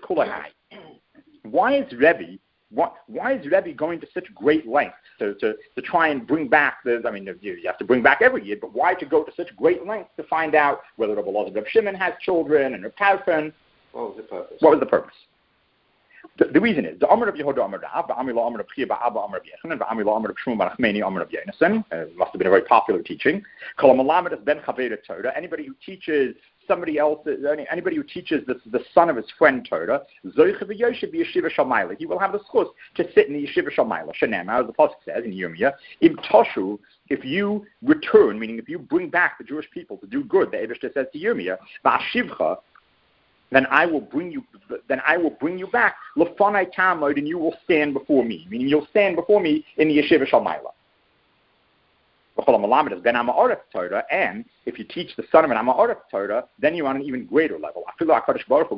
why is Rebbe going to such great lengths to try and bring back you have to bring back every yid, but why to go to such great lengths to find out whether Rabbi Elazar Reb Shimon has children and Reb Tarfon? What was the purpose? The reason is the Amar of Yehuda Amar Rav, the Amila Amar of Chia Ba'aba Amar of Yechanan, the Amila Amar of Shmuel Bar Achmeni Amar of Yonasan. Must have been a very popular teaching. Kol Malamed is Ben Chaveda Torah. Anybody who teaches somebody else, anybody who teaches the son of his friend Torah, Zoiche v'Yoshev b'Yeshiva Shalmaila. He will have the schus to sit in the Yeshiva Shalmaila. Shenema, as the pasuk says in Yirmiyah, Im Toshu. If you return, meaning if you bring back the Jewish people to do good, the Eibishter says to Yirmiyah, Va'ashivcha. Then I will bring you back. L'fanai tamod, and you will stand before me. Meaning, you'll stand before me in the Yeshiva Shalmaila. And if you teach the son of an Amaoreth Torah, then you're on an even greater level. Then even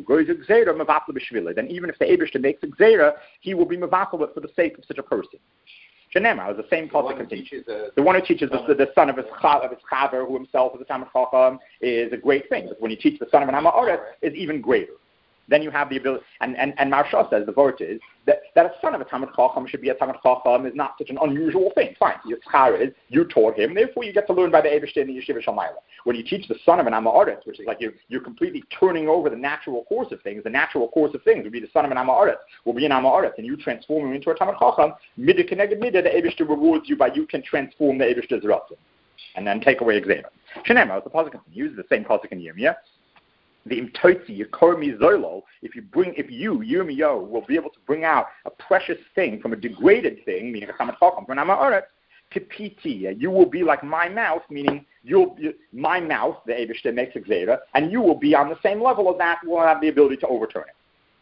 if the Eibishter makes a gzeira, he will be mevapel for the sake of such a person. Shenema, the same pasuk continues. The one who teaches the son of his chaver, who himself is a Talmid Chacham, is a great thing. But when you teach the son of an Amaoreth, is even greater. Then you have the ability, and Marsha says, the vort is, that a son of a Talmid Chacham should be a Talmid Chacham is not such an unusual thing. Fine, your schar is, you taught him, therefore you get to learn by the Eibishter in the Yeshiva Shalmaila. When you teach the son of an Amaoreth, which is like you're completely turning over the natural course of things, the natural course of things would be the son of an Amaoreth, will be an Amaoreth, and you transform him into a Talmid Chacham, midah keneged midah, the Eibishter rewards you by you can transform the Eibishter's ratzon, and then take away Gzeira. Shenema, the pasuk continues, the same pasuk in Yirmiyah, the imtotzi yikormi zoilo. If you Yirmiyahu will be able to bring out a precious thing from a degraded thing, meaning a Talmid Chacham from an Amaoreth, tipiti, you will be like my mouth, meaning my mouth, the Eibishter makes a gzeira, and you will be on the same level as that. Will have the ability to overturn it.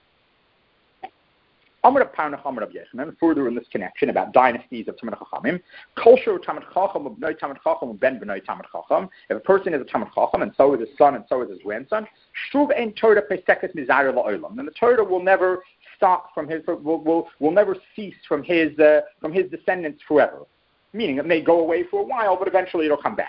Further in this connection about dynasties of Talmid Chachamim, Kolsho Talmid Chacham of Bnei Talmid Chacham Ben Bnei Talmid Chacham. If a person is a Talmid Chacham and so is his son and so is his grandson, Shuv Ein Torah Peseket Mizar La'olam. Then the Torah will never stop from his will never cease from his descendants forever. Meaning it may go away for a while, but eventually it'll come back.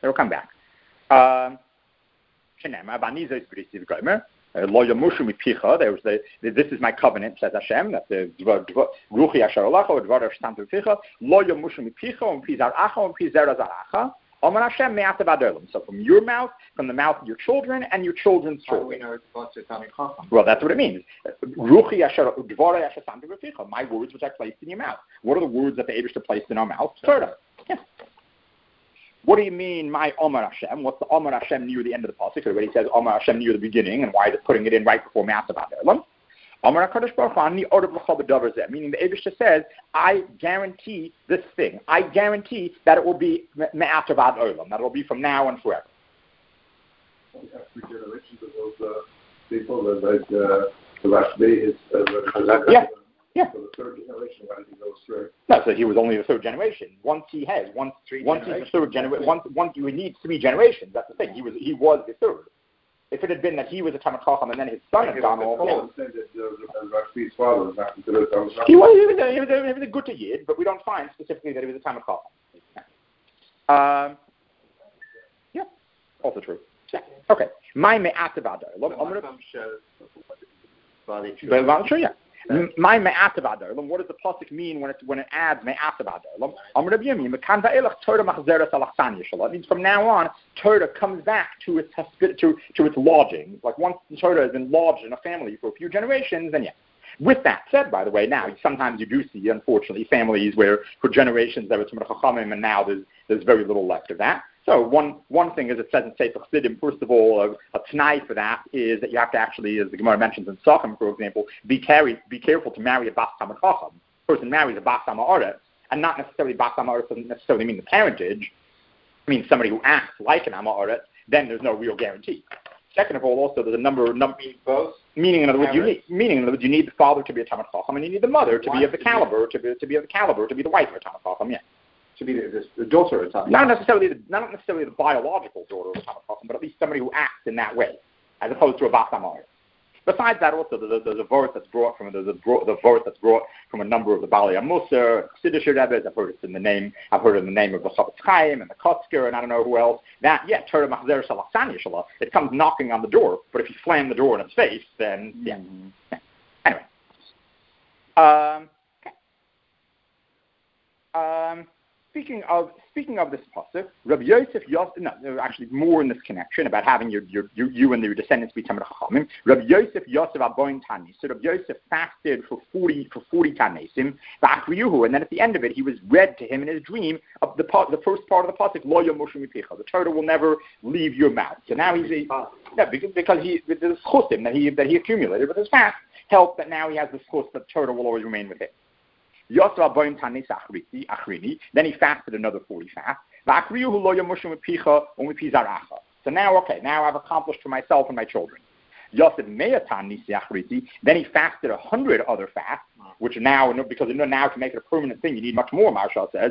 This is my covenant, says Hashem, that the Ruchi Asher Olacha, Dvar Shtam Picha, Lo Yamushu Mipicha, and Pizar Acha, and Pizar Zaracha. Amar Hashem Me'ata B'Adolim. So from your mouth, from the mouth of your children, and your children's children. We know it's Talmid Chacham. Well, that's what it means. Ruchi Asher Dvar Asher Shtam Picha. My words which I placed in your mouth. What are the words that the Eibishter placed in our mouth? Torah. Yeah. What do you mean, my Omar Hashem? What's the Omar Hashem near the end of the pasuk? It already says Omar Hashem near the beginning, and why is it putting it in right before Me'ata B'Adolim? Omar HaKadosh Baruch Hu Ani Order B'Chol B'Davar Zeh, meaning the Eibishter says, I guarantee this thing. I guarantee that it will be Me'ata B'Adolim, that it will be from now and forever. We have 3 generations of those people, like the last day is... Yeah. So the 3rd generation, why did he go straight? No, so he was only the 3rd generation. Once he's the 3rd generation, once you need 3 generations. That's the thing. He was the 3rd. If it had been that he was a Talmid Chacham and then his son had gone off, he was a good yid, but we don't find specifically that he was a Talmid Chacham. Yeah, also true. Yeah. Okay. My me'ata b'adolim. Sure, yeah. My me'ata b'adolim. What does the pasuk mean when it adds me'ata b'adolim? It means from now on, Torah comes back to its lodging. Like once the Torah has been lodged in a family for a few generations, then yeah. With that said, by the way, now sometimes you do see, unfortunately, families where for generations there was some chachamim, and now there's very little left of that. So one thing is it says in Sefer Chassidim, first of all, a t'nai for that is that you have to actually, as the Gemara mentions in Sochem, for example, be careful to marry a bas tamid chacham. Person marries a bas ha'ma'aretz, and not necessarily bas ha'ma'aretz doesn't necessarily mean the parentage. It means somebody who acts like an ha'ma'aretz. Then there's no real guarantee. Second of all, also there's a number both. Meaning, in other words, you need the father to be a tamid chacham, and you need the mother to be of the caliber to be the wife of a tamid chacham. Yeah. To be the daughter of a tamid chacham. Not necessarily the biological daughter of a tamid chacham, but at least somebody who acts in that way, as opposed to a bas ha'ma'aretz. Besides that, also there's a verse that's brought from a number of the Baalei Musar, Chassidish Rebbe's. I've heard it in the name of the Chofetz Chaim and the Kotzker, and I don't know who else. That Torah Machzer Shalachsani Shala. It comes knocking on the door, but if you slam the door in its face, then yeah. Anyway, Speaking of this pasuk, Rabbi Yosef actually more in this connection about having you and your descendants be Tamid Chachamim. Rabbi Yosef Yosef Aboin Tani. So Rabbi Yosef fasted for 40 Tanesim, and then at the end of it, he was read to him in his dream of the first part of the pasuk, Lo Yomoshu Mipicha. The Torah will never leave your mouth. So now he's because the chusim that he accumulated with his fast helped that now he has the chus that the Torah will always remain with him. Then he fasted another 40 fasts. So now I've accomplished for myself and my children. Then he fasted 100 other fasts, which now, because now to make it a permanent thing, you need much more, Maharsha says.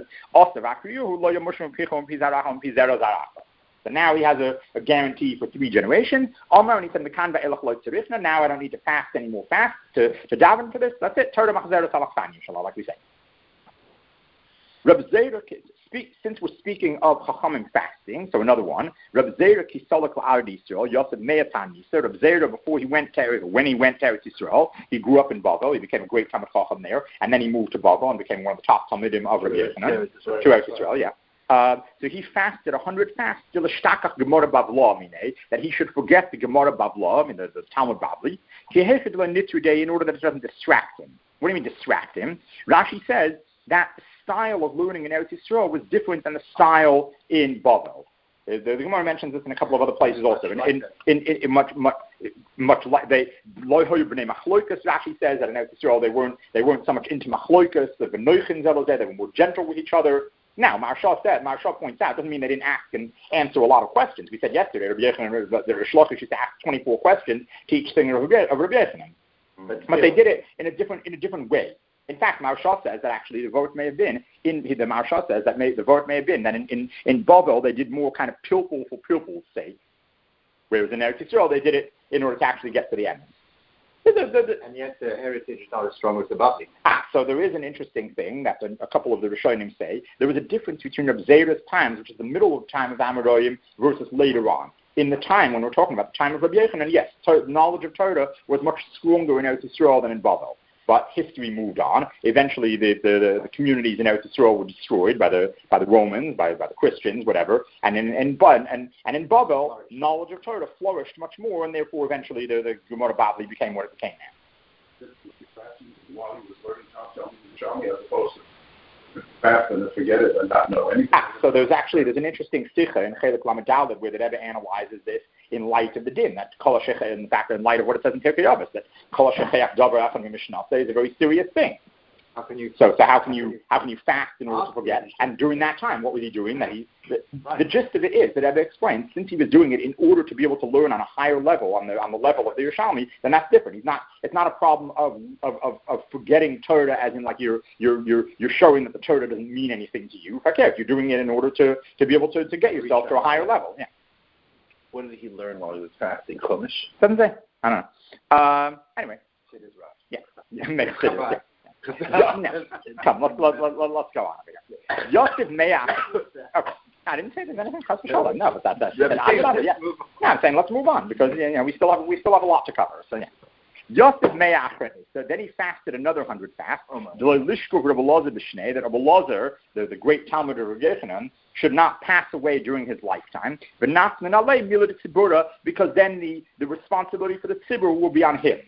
So now he has a guarantee for 3 generations. Now I don't need to fast any more fasts to daven for this. That's it. Torah machzeret salachsani, inshallah, like we say. Reb Zera, since we're speaking of Chachamim fasting, so another one, Reb Zera kisolek la'ard Yisrael, Yosef me'atan Yisrael. Reb Zera, when he went to Eretz Yisrael, he grew up in Bavel. He became a great Talmid Chacham there, and then he moved to Bavel and became one of the top Talmidim of Rabbi Yochanan. To Eretz Yisrael, yeah. So he fasted 100 fasts, that he should forget the Gemara Bavla, the Talmud Bavli, in order that it doesn't distract him. What do you mean distract him? Rashi says that the style of learning in Eretz Yisrael was different than the style in Bavel. The Gemara mentions this in a couple of other places also. In much like Rashi says that in Eretz Yisrael they weren't so much into machloikas, they were more gentle with each other. Now, Maharsha points out, doesn't mean they didn't ask and answer a lot of questions. We said yesterday, Rabbi Yochanan, the Rish Lakish used to ask 24 questions to each thing of Rabbi Yochanan. But they did it in a different way. In fact, Maharsha says that actually the vote may have been that in Bavel they did more kind of pilpul for pilpul's sake, whereas in Eretz Yisrael they did it in order to actually get to the end. And yet the heritage is not as strong as the Bavli. So there is an interesting thing that a couple of the Rishonim say. There was a difference between Reb Zera's times, which is the middle of the time of Amoraim, versus later on. In the time, when we're talking about the time of Rabbi Yochanan, yes, knowledge of Torah was much stronger in Eretz Yisrael than in Bavel. But history moved on. Eventually, the communities in Eretz Yisrael were destroyed by the Romans, by the Christians, whatever. And in Bavel, knowledge of Torah flourished much more, and therefore, eventually, the Gemara Bavli became what it became now. While he was learning Talmud as opposed to fast and forget it and not know anything. So there's an interesting sticha in Chelik Lamed Daled where the Rebbe analyzes this in light of the din, that Kol HaShecha, in fact, in light of what it says in Pirkei Avos, that Kol HaShecha Davar Achon Mishnah is a very serious thing. How can you fast in order to forget? And during that time, what was he doing? The gist of it is that Rebbe explained, since he was doing it in order to be able to learn on a higher level, on the level of the Yerushalmi, then that's different. It's not a problem of forgetting Torah, as in like you're showing that the Torah doesn't mean anything to you. Okay, if you're doing it in order to be able to get yourself to a higher level, yeah. What did he learn while he was fasting? Chumash? Doesn't say. I don't know. Anyway. It is rough. Yeah. Makes it. Yeah. Come, let's go on over here. Yosef Me'ach. Okay. I didn't say there's anything chas v'shalom. No, but that's it. I'm saying let's move on because we still have a lot to cover. So yeah. Yosef Me'ach. So then he fasted another 100 fasts. That Rabbi Lazar, the great Talmud of Rabbi Yochanan, should not pass away during his lifetime. But not because then the responsibility for the tzibur will be on him.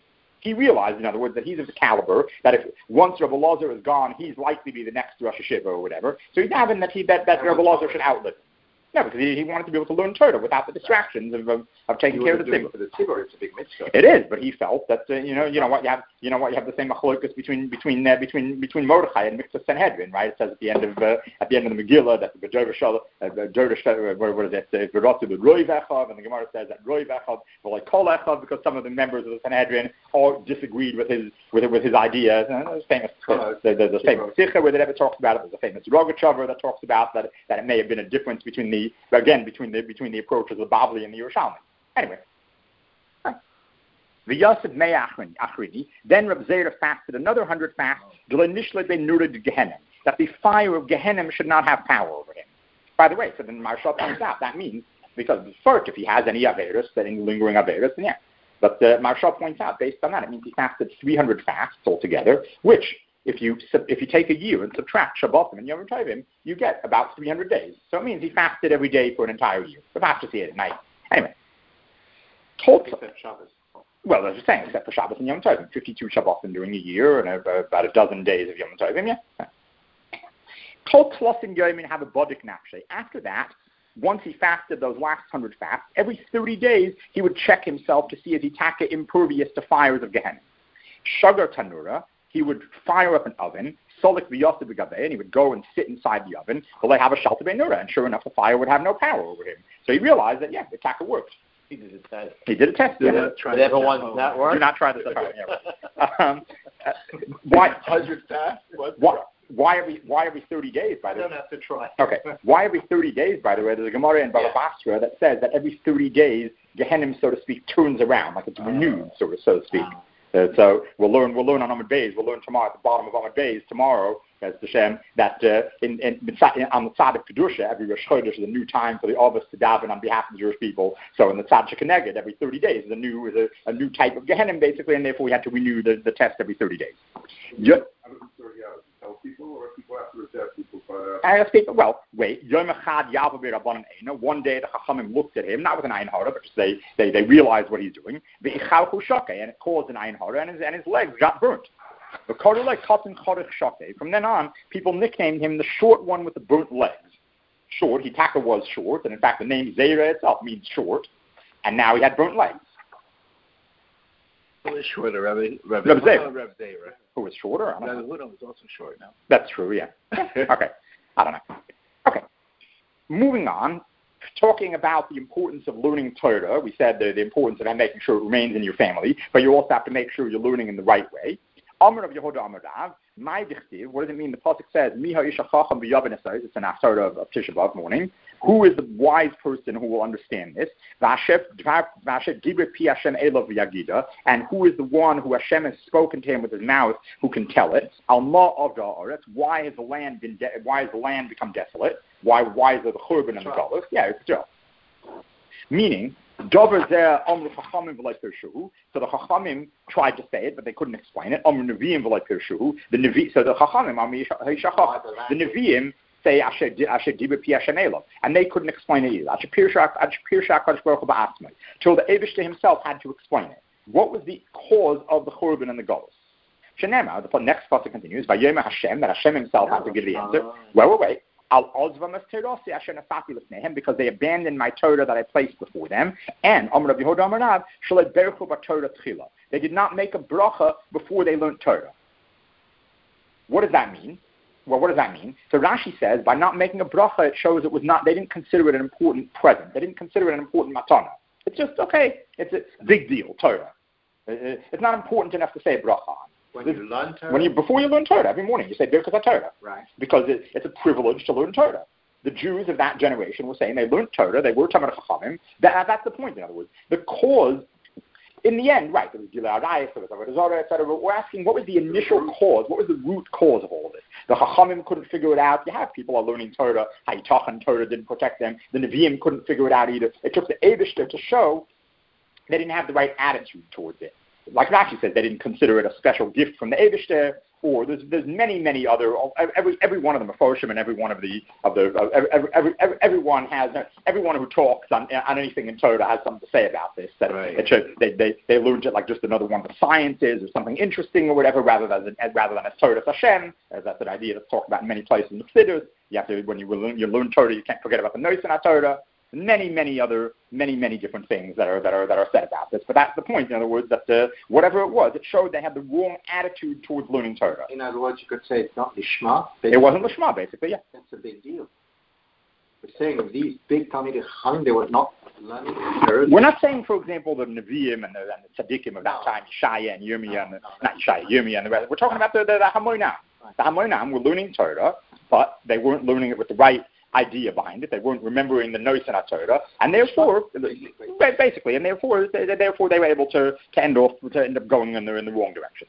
He realized, in other words, that he's of the caliber that if once Rabbi Elazar is gone, he's likely to be the next Rosh Hashiva or whatever. So he's having that Rabbi Elazar should outlive him. No, because he wanted to be able to learn Torah without the distractions of taking care of the tzibur. For the tzibur, it's a big mitzvah. It is, but he felt that you know what you have the same machlokas between Mordechai and Mikvah Sanhedrin, right? It says at the end of the Megillah that the what is it? The Roi Vechav, and the Gemara says that Roi Vechav like Kol Echav, because some of the members of the Sanhedrin all disagreed with his ideas. And there's famous the famous Sikha where the Rebbe talks about it. There's a famous Rogachover that talks about that it may have been a difference between the approaches of the Bavli and the Yerushalmi. Anyway, the Yosef Mei Achrini, then Reb Zera fasted another 100 fasts, that the fire of Gehenna should not have power over him. By the way, so then Maharshal points out, that means, because first, if he has any Averis, any lingering Averis, then yeah. But Maharshal points out, based on that, it means he fasted 300 fasts altogether, which, if you take a year and subtract Shabbotim and Yom Tovim, you get about 300 days. So it means he fasted every day for an entire year. But I have to see it at night. Anyway. Except Shabbos. Well, as I was saying, except for Shabbos and Yom Tovim. 52 Shabbotim during a year and about a dozen days of Yom Tovim, yeah. Kol Klosin Yomin have a bodik nafshe. After that, once he fasted those last 100 fasts, every 30 days he would check himself to see if he taka impervious to fires of Gehenna. Shagar Tanura, he would fire up an oven, solik v'yosef v'gaveh, and he would go and sit inside the oven, till they have a shalta benura, and sure enough, the fire would have no power over him. So he realized that, the taka worked. He did a test. Did everyone not work? Do not try this at home. Why 100 fasts? Why every 30 days, by the way? I don't have to try. Okay. Why every 30 days, by the way? There's a Gemara in Baba Basra that says that every 30 days, Gehenna, so to speak, turns around, like it's renewed, so to speak. So we'll learn on Amud Beis. We'll learn tomorrow at the bottom of Amud Beis tomorrow, as Hashem, that on the side of Kedusha, every Rosh Chodesh is a new time for the Avos to daven on behalf of the Jewish people. So in the Tzad Shekeneged, every 30 days is a new type of Gehenna, basically, and therefore we had to renew the test every 30 days. Tell people, or people have to test people? Well, wait. Yom Echad Yavo B'Rabbanan Eina. One day the Chachamim looked at him, not with an Ayin Hara, but just they realized what he's doing. V'Ichal Shake, and it caused an Ayin Hara, and his legs got burnt. From then on, people nicknamed him the short one with the burnt legs. Short, Hitaka was short, and in fact the name Zera itself means short, and now he had burnt legs. Who was shorter, Reb Zera. Zera. Who was shorter? I don't know. Reb Huda was also short now. That's true, yeah. Okay. I don't know. Okay. Moving on, talking about the importance of learning Torah. We said the importance of making sure it remains in your family, but you also have to make sure you're learning in the right way. Amar of Yehuda Amar Rav, my dichtiv, what does it mean? The pasuk says, Miha Isha Chacham B'Yavin Esayis, it's an after of Tisha B'Av morning. Who is the wise person who will understand this? And who is the one who Hashem has spoken to him with his mouth who can tell it? Why has the land become desolate? Why is there the Churban and the Galus? Yeah, it's Joe. Meaning, so the Chachamim tried to say it, but they couldn't explain it. So the Chachamim, the Nevi'im, say and they couldn't explain it either. Till the Eibishter himself had to explain it. What was the cause of the Churban and the Golus? Shenema, the next pasuk continues, by Yom Hashem, that Hashem himself had to give the answer. Wait. Because they abandoned my Torah that I placed before them, and they did not make a bracha before they learned Torah. What does that mean? Well, what does that mean? So Rashi says, by not making a bracha, it shows they didn't consider it an important present. They didn't consider it an important matana. It's just, okay, it's a big deal, Torah. It's not important enough to say a bracha on. When you learn Torah? Before you learn Torah, every morning, you say Birkas HaTorah. Right. Because it's a privilege to learn Torah. The Jews of that generation were saying they learned Torah, they were Talmid Chachamim. That's the point, in other words. The cause, in the end, right, there was Gilei Arayis, there was Avodah Zarah, etc., but we're asking, what was the initial cause? What was the root cause of all of this? The Chachamim couldn't figure it out. You have people are learning Torah, Hayitachan Torah didn't protect them. The Nevi'im couldn't figure it out either. It took the Eibishter to show they didn't have the right attitude towards it. Like Rashi said, they didn't consider it a special gift from the Eibishter, before, there's many other every one of the Mefoshim and everyone who talks on anything in Torah has something to say about this. That they learned it like just another one of the sciences or something interesting or whatever, rather than as Torah Hashem, as that's an idea that's talked about in many places in the Chassidus. You have to, when you learn Torah, you can't forget about the Nois in Torah. Many other different things that are said about this. But that's the point. In other words, that whatever it was, it showed they had the wrong attitude towards learning Torah. In other words, you could say it's not lishma. It wasn't lishma, basically. Yeah. That's a big deal. We're saying of these big Talmidei Chachamim, they were not learning Torah. We're not saying, for example, the Nevi'im and the Tzaddikim of that time, Yeshaya and Yirmiyah, not Yeshaya, Yirmiyah and the rest. We're talking about the Hamoinam. The Hamoinam were learning Torah, but they weren't learning it with the right idea behind it. They weren't remembering the Nois in Torah, and therefore, basically, and therefore they were able to end up going in the wrong direction.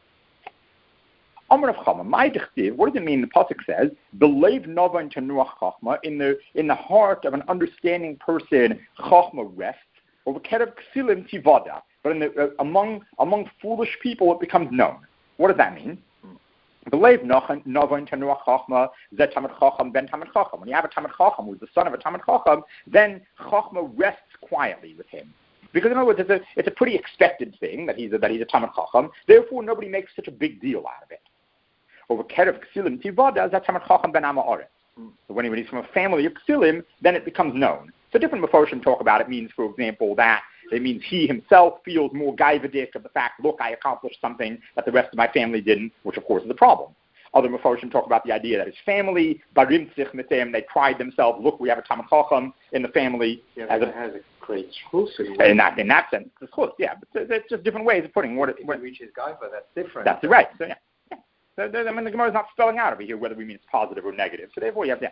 Amar of Chama, my dichtiv. What does it mean? The pasuk says, "Belev nova into nuach chachma." In the heart of an understanding person, chachma rests. Over kerev ksilim tivada, but among foolish people, it becomes known. What does that mean? Believe nova into nuach chachma zet tamid chacham ben tamid chacham. When you have a tamid chacham who's the son of a tamid chacham, then chachma rests quietly with him. Because in other words, it's a pretty expected thing that he's a tamid chacham. Therefore, nobody makes such a big deal out of it. Over kerev ksilim tivada zet tamid chacham ben ama oretz. So when he's from a family of ksilim, then it becomes known. So different Mefoshim talk about it means, for example, that it means he himself feels more gaivadik of the fact, look, I accomplished something that the rest of my family didn't, which of course is a problem. Other Mefoshim talk about the idea that his family, barim tzich mitem, they pride themselves, look, we have a Talmid Chacham in the family. Yeah, has a great schus. In that sense, it's schus, yeah. But it's just different ways of putting what it reaches gaiva, that's different. That's right. So, yeah. So, the Gemara is not spelling out over here whether we mean it's positive or negative. So therefore you have that.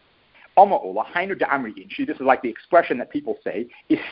This is like the expression that people say,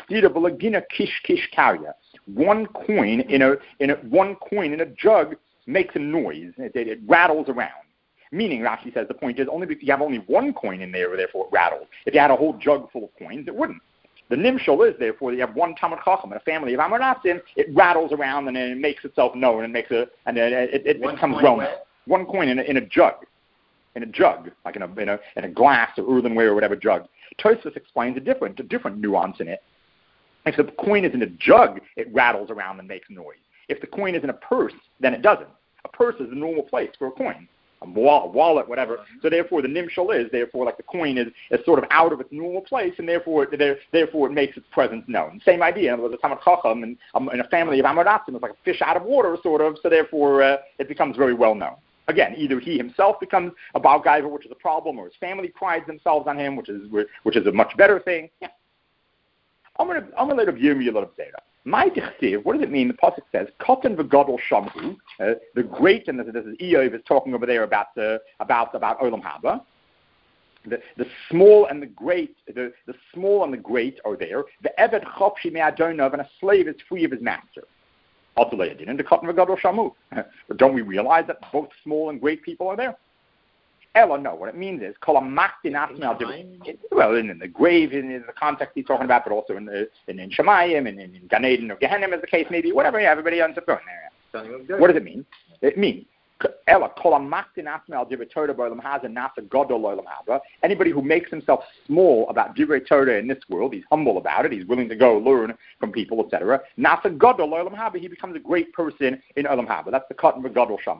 one coin in a jug makes a noise. It rattles around. Meaning, Rashi says, the point is only because you have only one coin in there, therefore it rattles. If you had a whole jug full of coins, it wouldn't. The nimshal is, therefore, that you have one Talmid Chacham and a family of Amoratzim, it rattles around and it makes itself known and it becomes well known. One coin in a jug. In a jug, like in a glass or earthenware or whatever jug. Tosfos explains a different nuance in it. If the coin is in a jug, it rattles around and makes noise. If the coin is in a purse, then it doesn't. A purse is the normal place for a coin. A wallet, whatever. So therefore, the nimshal is, like the coin is sort of out of its normal place, and therefore it makes its presence known. Same idea. In other words, a Talmid Chacham and a family of Amoratzim is like a fish out of water, sort of. So therefore, it becomes very well known. Again, either he himself becomes a Baal Gaiva, which is a problem, or his family prides themselves on him, which is a much better thing. Yeah. I'm going to let Yirmiyah a little bit later. My dichtiv, what does it mean? The pasuk says, "Kotan v'gadol shamhu." The great, and this is Eov is talking over there about Olam Haba. The small and the great, the small and the great are there. The eved chopshi me'adonov, and a slave is free of his master. But don't we realize that both small and great people are there? Ella, no. What it means is, well, in the grave, in the context he's talking about, but also in Shemayim, and in Gan Eden or Gehenna, as the case may be, whatever. Yeah, everybody ends up going there. What does it mean? It means anybody who makes himself small about Divrei Torah in this world, he's humble about it, he's willing to go learn from people, etc. He becomes a great person in Olam Haba. That's the Kotan v'Gadol Sham.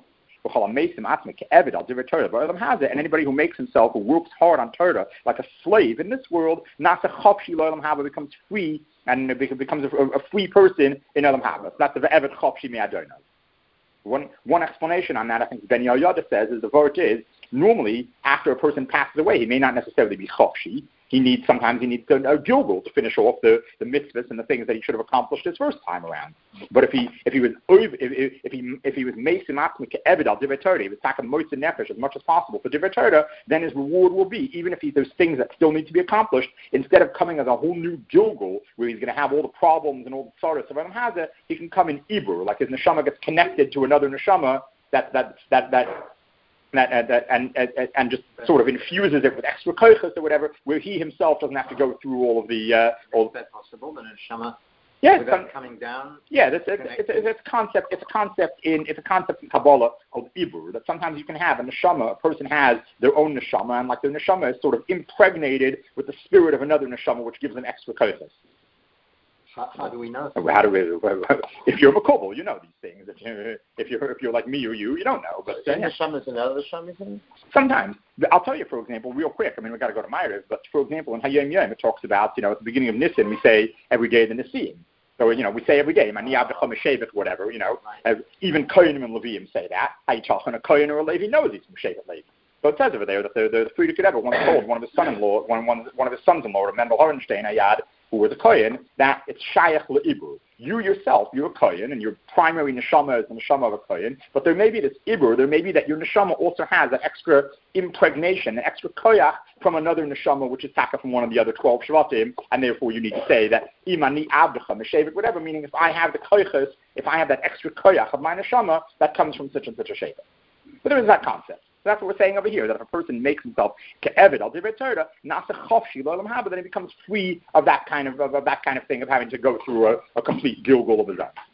And anybody who makes himself, who works hard on Torah like a slave in this world, becomes free and becomes a free person in Olam Haba. So that's the Eved Chopshi Me'adonov. One explanation on that, I think Ben Yoyada says, is the word is, normally, after a person passes away, he may not necessarily be chopshi. Sometimes he needs a gilgul to finish off the mitzvahs and the things that he should have accomplished his first time around. But if he was mesim atzmi ke'eved al divrei Torah, he was taking motzei nefesh as much as possible for divrei Torah, then his reward will be, even if there's things that still need to be accomplished, instead of coming as a whole new gilgul where he's going to have all the problems and all the tzaros of Adam Hazeh, he can come in ibur, like his neshama gets connected to another neshama and just sort of infuses it with extra kochos or whatever, where he himself doesn't have to go through all of the. Is that possible? The neshama without coming down. Yeah, it's a concept. It's a concept in Kabbalah called ibur. That sometimes you can have a neshama. A person has their own neshama, and like their neshama is sort of impregnated with the spirit of another neshama, which gives them extra koyches. How do we know? If you're a Makubal, you know these things. If you're like me or you don't know. But neshama is another neshama. Sometimes. I'll tell you, for example, real quick. I mean, we got to go to Ma'ariv, but for example, in Hayom Yom, it talks about, at the beginning of Nisan, we say every day the Nisim. So, we say every day, whatever, as even Kohanim and Leviim say that. A Kohen or a Levi knows he's from Shevet Levi. So it says over there that the Friedrich Rebbe once told one of his sons-in-law, Mendel Horenstein Ayad, who was a Kohen, that it's Shayach Le'ibur. You yourself, you're a Kohen, and your primary neshama is the neshama of a Kohen, but there may be this Ibur, there may be that your neshama also has that extra impregnation, an extra koyach from another neshama, which is taka from one of the other 12 Shvatim, and therefore you need to say that imani abdecha meshevet, whatever, meaning if I have the koyches, if I have that extra koyach of my neshama, that comes from such and such a shevet. But there is that concept. So that's what we're saying over here, that if a person makes himself ke'evid al divrei Torah, nasa chofshi lo'olam haba, then he becomes free of that kind of thing of having to go through a complete gilgul of his own.